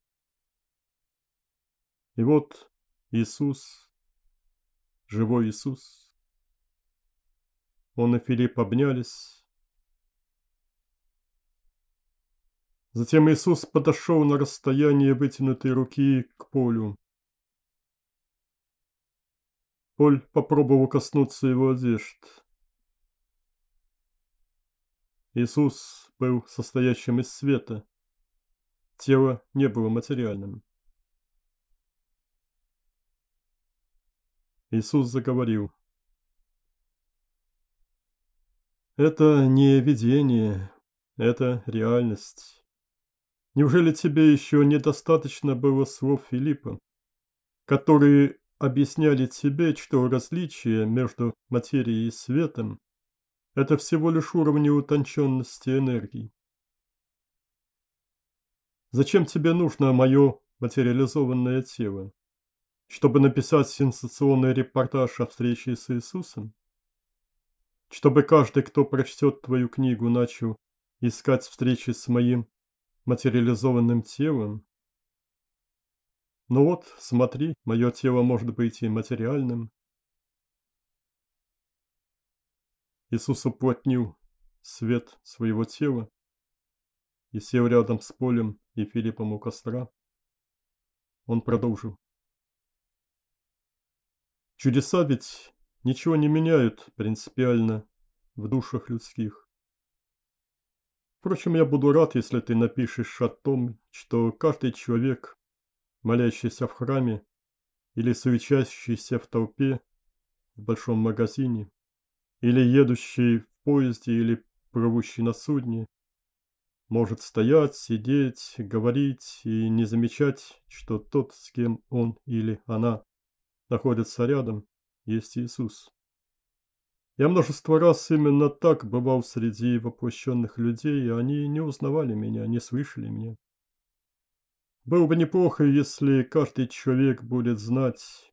И вот Иисус, живой Иисус. Он и Филипп обнялись. Затем Иисус подошел на расстояние вытянутой руки к Полю. Поль попробовал коснуться его одежд. Иисус был состоящим из света. Тело не было материальным. Иисус заговорил. Это не видение, это реальность. Неужели тебе еще недостаточно было слов Филиппа, которые объясняли тебе, что различие между материей и светом – это всего лишь уровни утонченности энергии? Зачем тебе нужно мое материализованное тело? Чтобы написать сенсационный репортаж о встрече с Иисусом? Чтобы каждый, кто прочтет твою книгу, начал искать встречи с моим материализованным телом? Ну вот, смотри, мое тело может быть и материальным. Иисус уплотнил свет своего тела и сел рядом с Полем и Филиппом у костра. Он продолжил. Чудеса ведь ничего не меняют принципиально в душах людских. Впрочем, я буду рад, если ты напишешь о том, что каждый человек, молящийся в храме или суетящийся в толпе в большом магазине, или едущий в поезде, или плывущий на судне, может стоять, сидеть, говорить и не замечать, что тот, с кем он или она находится рядом, есть Иисус. Я множество раз именно так бывал среди воплощенных людей, и они не узнавали меня, не слышали меня. Было бы неплохо, если каждый человек будет знать,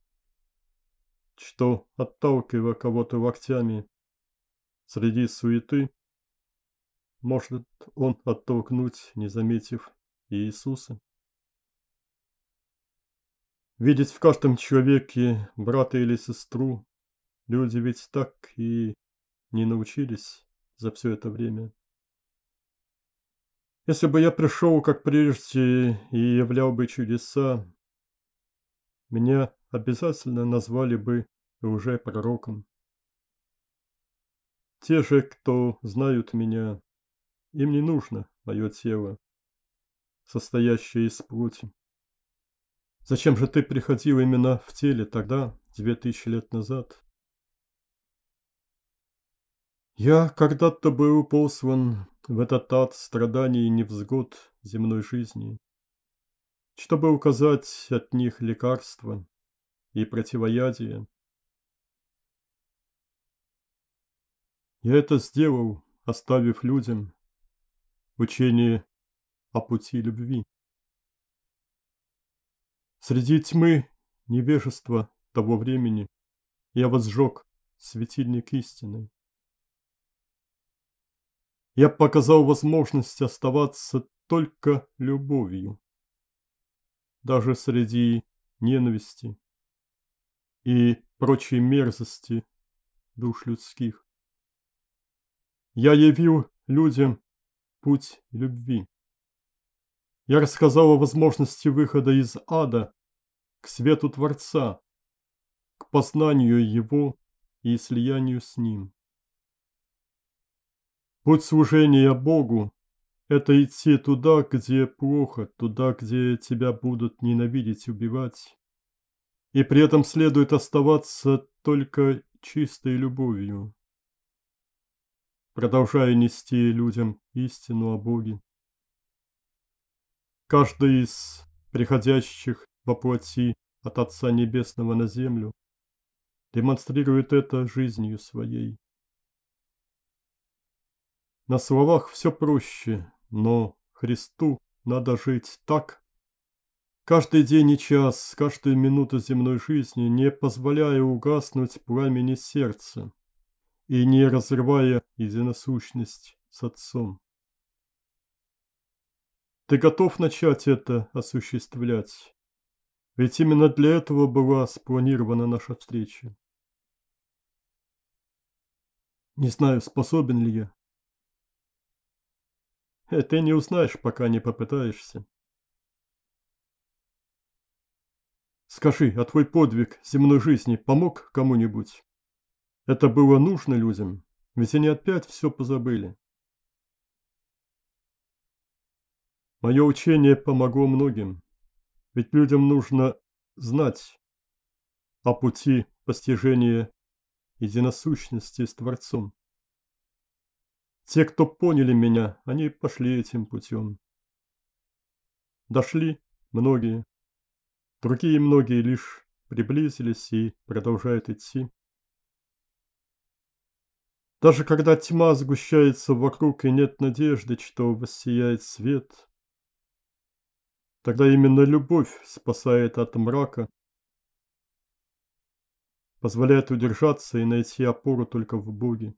что, отталкивая кого-то локтями среди суеты, может он оттолкнуть, не заметив Иисуса. Видеть в каждом человеке брата или сестру, люди ведь так и не научились за все это время. Если бы я пришел, как прежде, и являл бы чудеса, меня обязательно назвали бы уже пророком. Те же, кто знают меня, им не нужно мое тело, состоящее из плоти. Зачем же ты приходил именно в теле тогда, две тысячи лет назад? Я когда-то был послан в этот ад страданий и невзгод земной жизни, чтобы указать от них лекарства и противоядие. Я это сделал, оставив людям учение о пути любви. Среди тьмы невежества того времени я возжег светильник истины. Я показал возможность оставаться только любовью, даже среди ненависти и прочей мерзости душ людских. Я явил людям путь любви. Я рассказал о возможности выхода из ада к свету Творца, к познанию Его и слиянию с Ним. Путь служения Богу – это идти туда, где плохо, туда, где тебя будут ненавидеть и убивать. И при этом следует оставаться только чистой любовью, продолжая нести людям истину о Боге. Каждый из приходящих во плоти от Отца Небесного на землю демонстрирует это жизнью своей. На словах все проще, но Христу надо жить так, каждый день и час, каждую минуту земной жизни, не позволяя угаснуть пламени сердца и не разрывая единосущность с Отцом. Ты готов начать это осуществлять? Ведь именно для этого была спланирована наша встреча. Не знаю, способен ли я. Ты не узнаешь, пока не попытаешься. Скажи, а твой подвиг земной жизни помог кому-нибудь? Это было нужно людям, ведь они опять все позабыли. Мое учение помогло многим, ведь людям нужно знать о пути постижения единосущности с Творцом. Те, кто поняли меня, они пошли этим путем. Дошли многие, другие многие лишь приблизились и продолжают идти. Даже когда тьма сгущается вокруг и нет надежды, что воссияет свет, тогда именно любовь спасает от мрака, позволяет удержаться и найти опору только в Боге.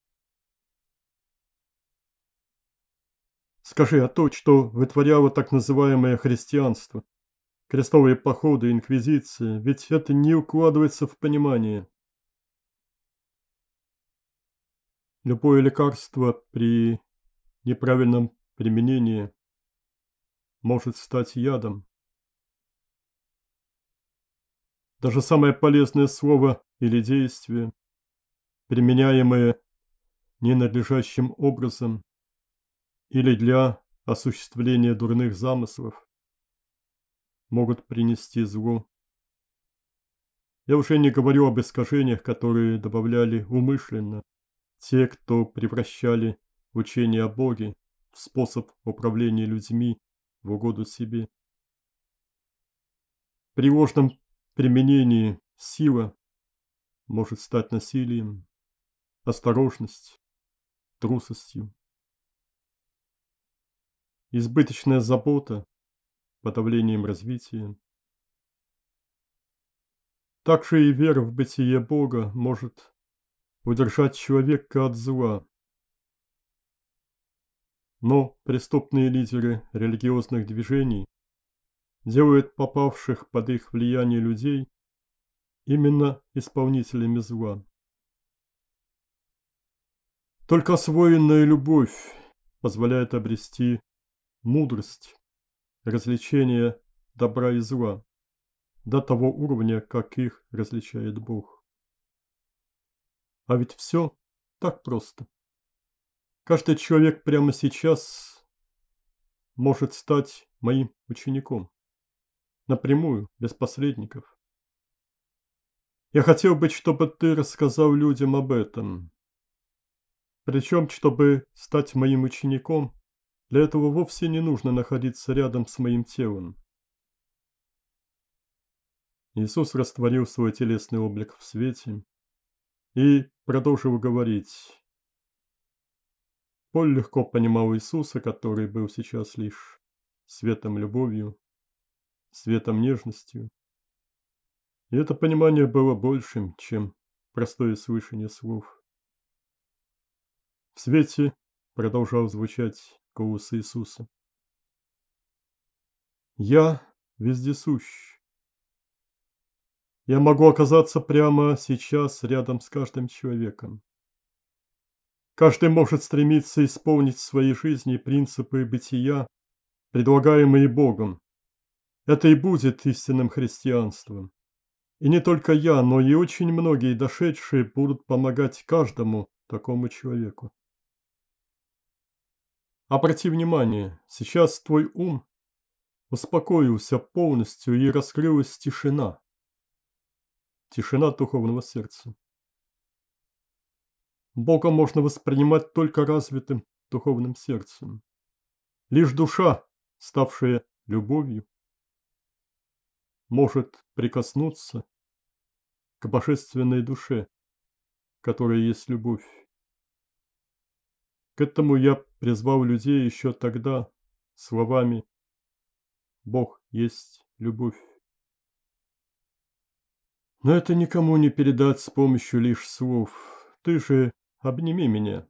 Скажи, а то, что вытворяло так называемое христианство, крестовые походы, инквизиция, ведь это не укладывается в понимание. Любое лекарство при неправильном применении может стать ядом. Даже самое полезное слово или действие, применяемое ненадлежащим образом или для осуществления дурных замыслов, могут принести зло. Я уже не говорю об искажениях, которые добавляли умышленно те, кто превращали учение о Боге в способ управления людьми в угоду себе. При ложном применении сила может стать насилием, осторожность – трусостью. Избыточная забота – подавлением развития. Также и вера в бытие Бога может удержать человека от зла. Но преступные лидеры религиозных движений делают попавших под их влияние людей именно исполнителями зла. Только освоенная любовь позволяет обрести мудрость, развлечение добра и зла до того уровня, как их различает Бог. А ведь все так просто. Каждый человек прямо сейчас может стать моим учеником. Напрямую, без посредников. Я хотел бы, чтобы ты рассказал людям об этом. Причем, чтобы стать моим учеником, для этого вовсе не нужно находиться рядом с моим телом. Иисус растворил свой телесный облик в свете и продолжил говорить. Поль легко понимал Иисуса, который был сейчас лишь светом любовью, светом нежностью. И это понимание было большим, чем простое слышание слов. В свете продолжал звучать голос Иисуса. Я вездесущ. Я могу оказаться прямо сейчас рядом с каждым человеком. Каждый может стремиться исполнить в своей жизни принципы бытия, предлагаемые Богом. Это и будет истинным христианством. И не только я, но и очень многие дошедшие будут помогать каждому такому человеку. Обрати внимание, сейчас твой ум успокоился полностью и раскрылась тишина. Тишина духовного сердца. Бога можно воспринимать только развитым духовным сердцем. Лишь душа, ставшая любовью, может прикоснуться к божественной душе, которая есть любовь. К этому я призвал людей еще тогда словами «Бог есть любовь». Но это никому не передать с помощью лишь слов. Ты же обними меня.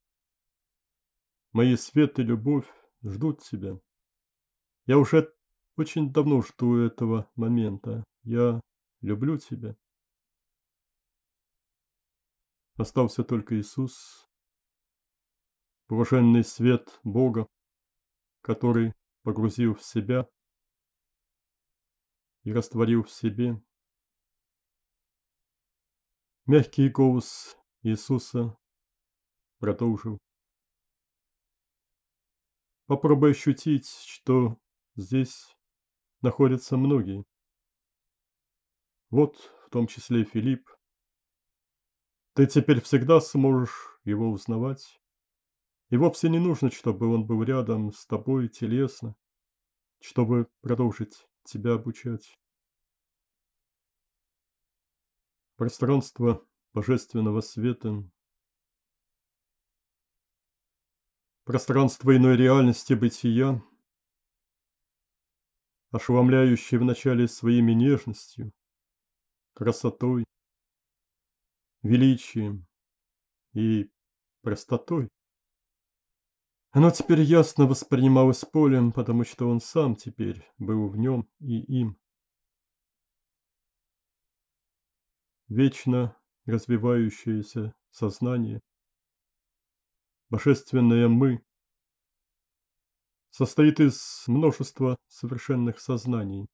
Мои свет и любовь ждут тебя. Я уже очень давно жду этого момента. Я люблю тебя. Остался только Иисус, блаженный свет Бога, который погрузил в себя и растворил в себе. Мягкий голос Иисуса продолжил. Попробуй ощутить, что здесь находятся многие. Вот, в том числе и Филипп. Ты теперь всегда сможешь его узнавать. И вовсе не нужно, чтобы он был рядом с тобой телесно, чтобы продолжить тебя обучать. Пространство божественного света, пространство иной реальности бытия, ошеломляющее вначале своими нежностью, красотой, величием и простотой. Оно теперь ясно воспринималось полем, потому что он сам теперь был в нем и им. Вечно развивающееся сознание, божественное «мы», состоит из множества совершенных сознаний.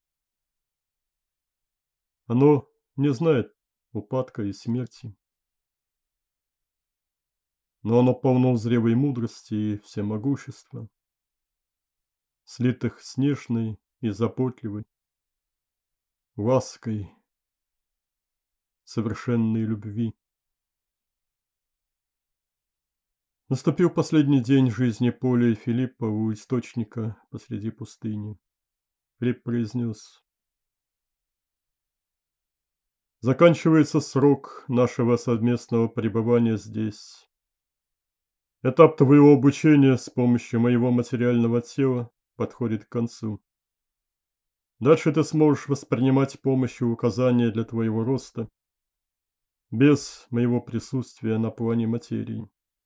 Оно не знает упадка и смерти. Но оно полно зрелой мудрости и всемогущества, слитых с нежной и заботливой, лаской, совершенной любви. Наступил последний день жизни Поля и Филиппа у источника посреди пустыни. Филипп произнес: Заканчивается срок нашего совместного пребывания здесь. Этап твоего обучения с помощью моего материального тела подходит к концу. Дальше ты сможешь воспринимать помощь и указания для твоего роста без моего присутствия на плане материи.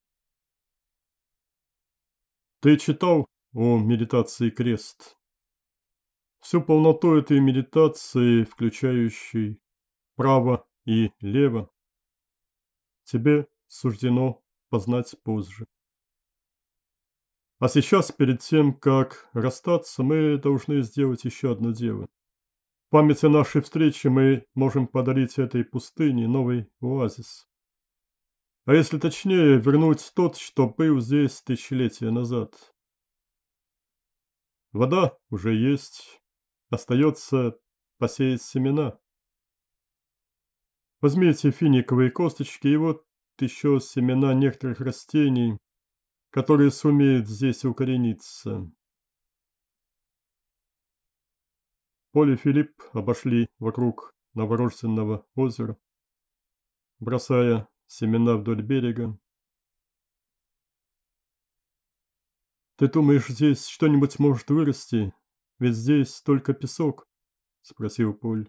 Ты читал о медитации крест? Всю полноту этой медитации, включающей право и лево, тебе суждено познать позже. А сейчас, перед тем, как расстаться, мы должны сделать еще одно дело. В памяти нашей встречи мы можем подарить этой пустыне новый оазис. А если точнее, вернуть тот, что был здесь тысячелетия назад. Вода уже есть, остается посеять семена. Возьмите финиковые косточки и вот еще семена некоторых растений, которые сумеют здесь укорениться. Поль и Филипп обошли вокруг новорожденного озера, бросая семена вдоль берега. «Ты думаешь, здесь что-нибудь может вырасти? Ведь здесь только песок», — спросил Поль.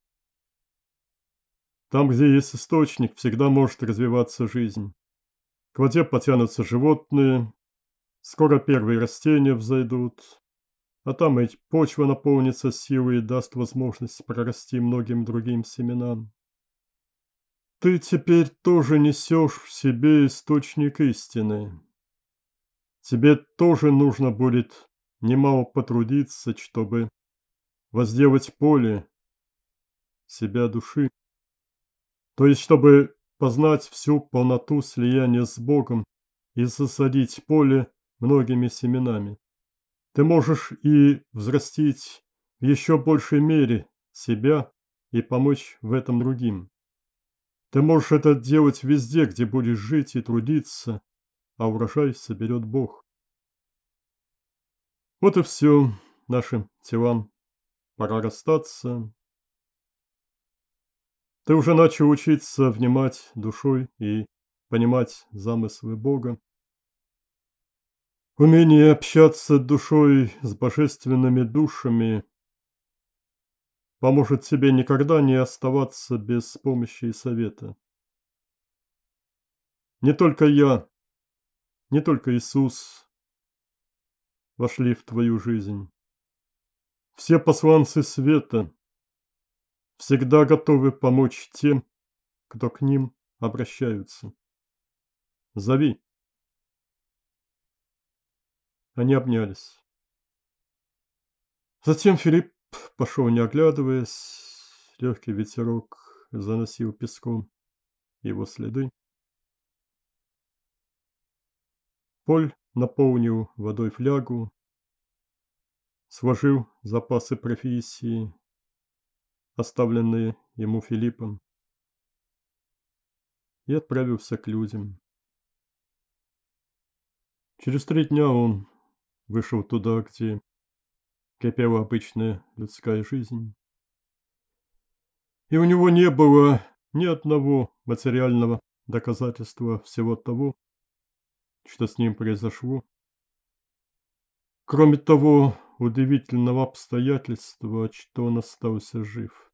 «Там, где есть источник, всегда может развиваться жизнь. К воде потянутся животные, скоро первые растения взойдут, а там и почва наполнится силой и даст возможность прорасти многим другим семенам. Ты теперь тоже несешь в себе источник истины. Тебе тоже нужно будет немало потрудиться, чтобы возделать поле себя души, то есть чтобы познать всю полноту слияния с Богом и засадить поле многими семенами. Ты можешь и взрастить в еще большей мере себя и помочь в этом другим. Ты можешь это делать везде, где будешь жить и трудиться, а урожай соберет Бог. Вот и все. Нашим телам пора расстаться. Ты уже начал учиться внимать душой и понимать замыслы Бога. Умение общаться душой с божественными душами поможет тебе никогда не оставаться без помощи и совета. Не только я, не только Иисус вошли в твою жизнь. Все посланцы света всегда готовы помочь тем, кто к ним обращаются. Зови. Они обнялись. Затем Филипп пошел, не оглядываясь. Легкий ветерок заносил песком его следы. Поль наполнил водой флягу, сложил запасы профессии, оставленные ему Филиппом, и отправился к людям. Через три дня он вышел туда, где кипела обычная людская жизнь. И у него не было ни одного материального доказательства всего того, что с ним произошло. Кроме того удивительного обстоятельства, что он остался жив.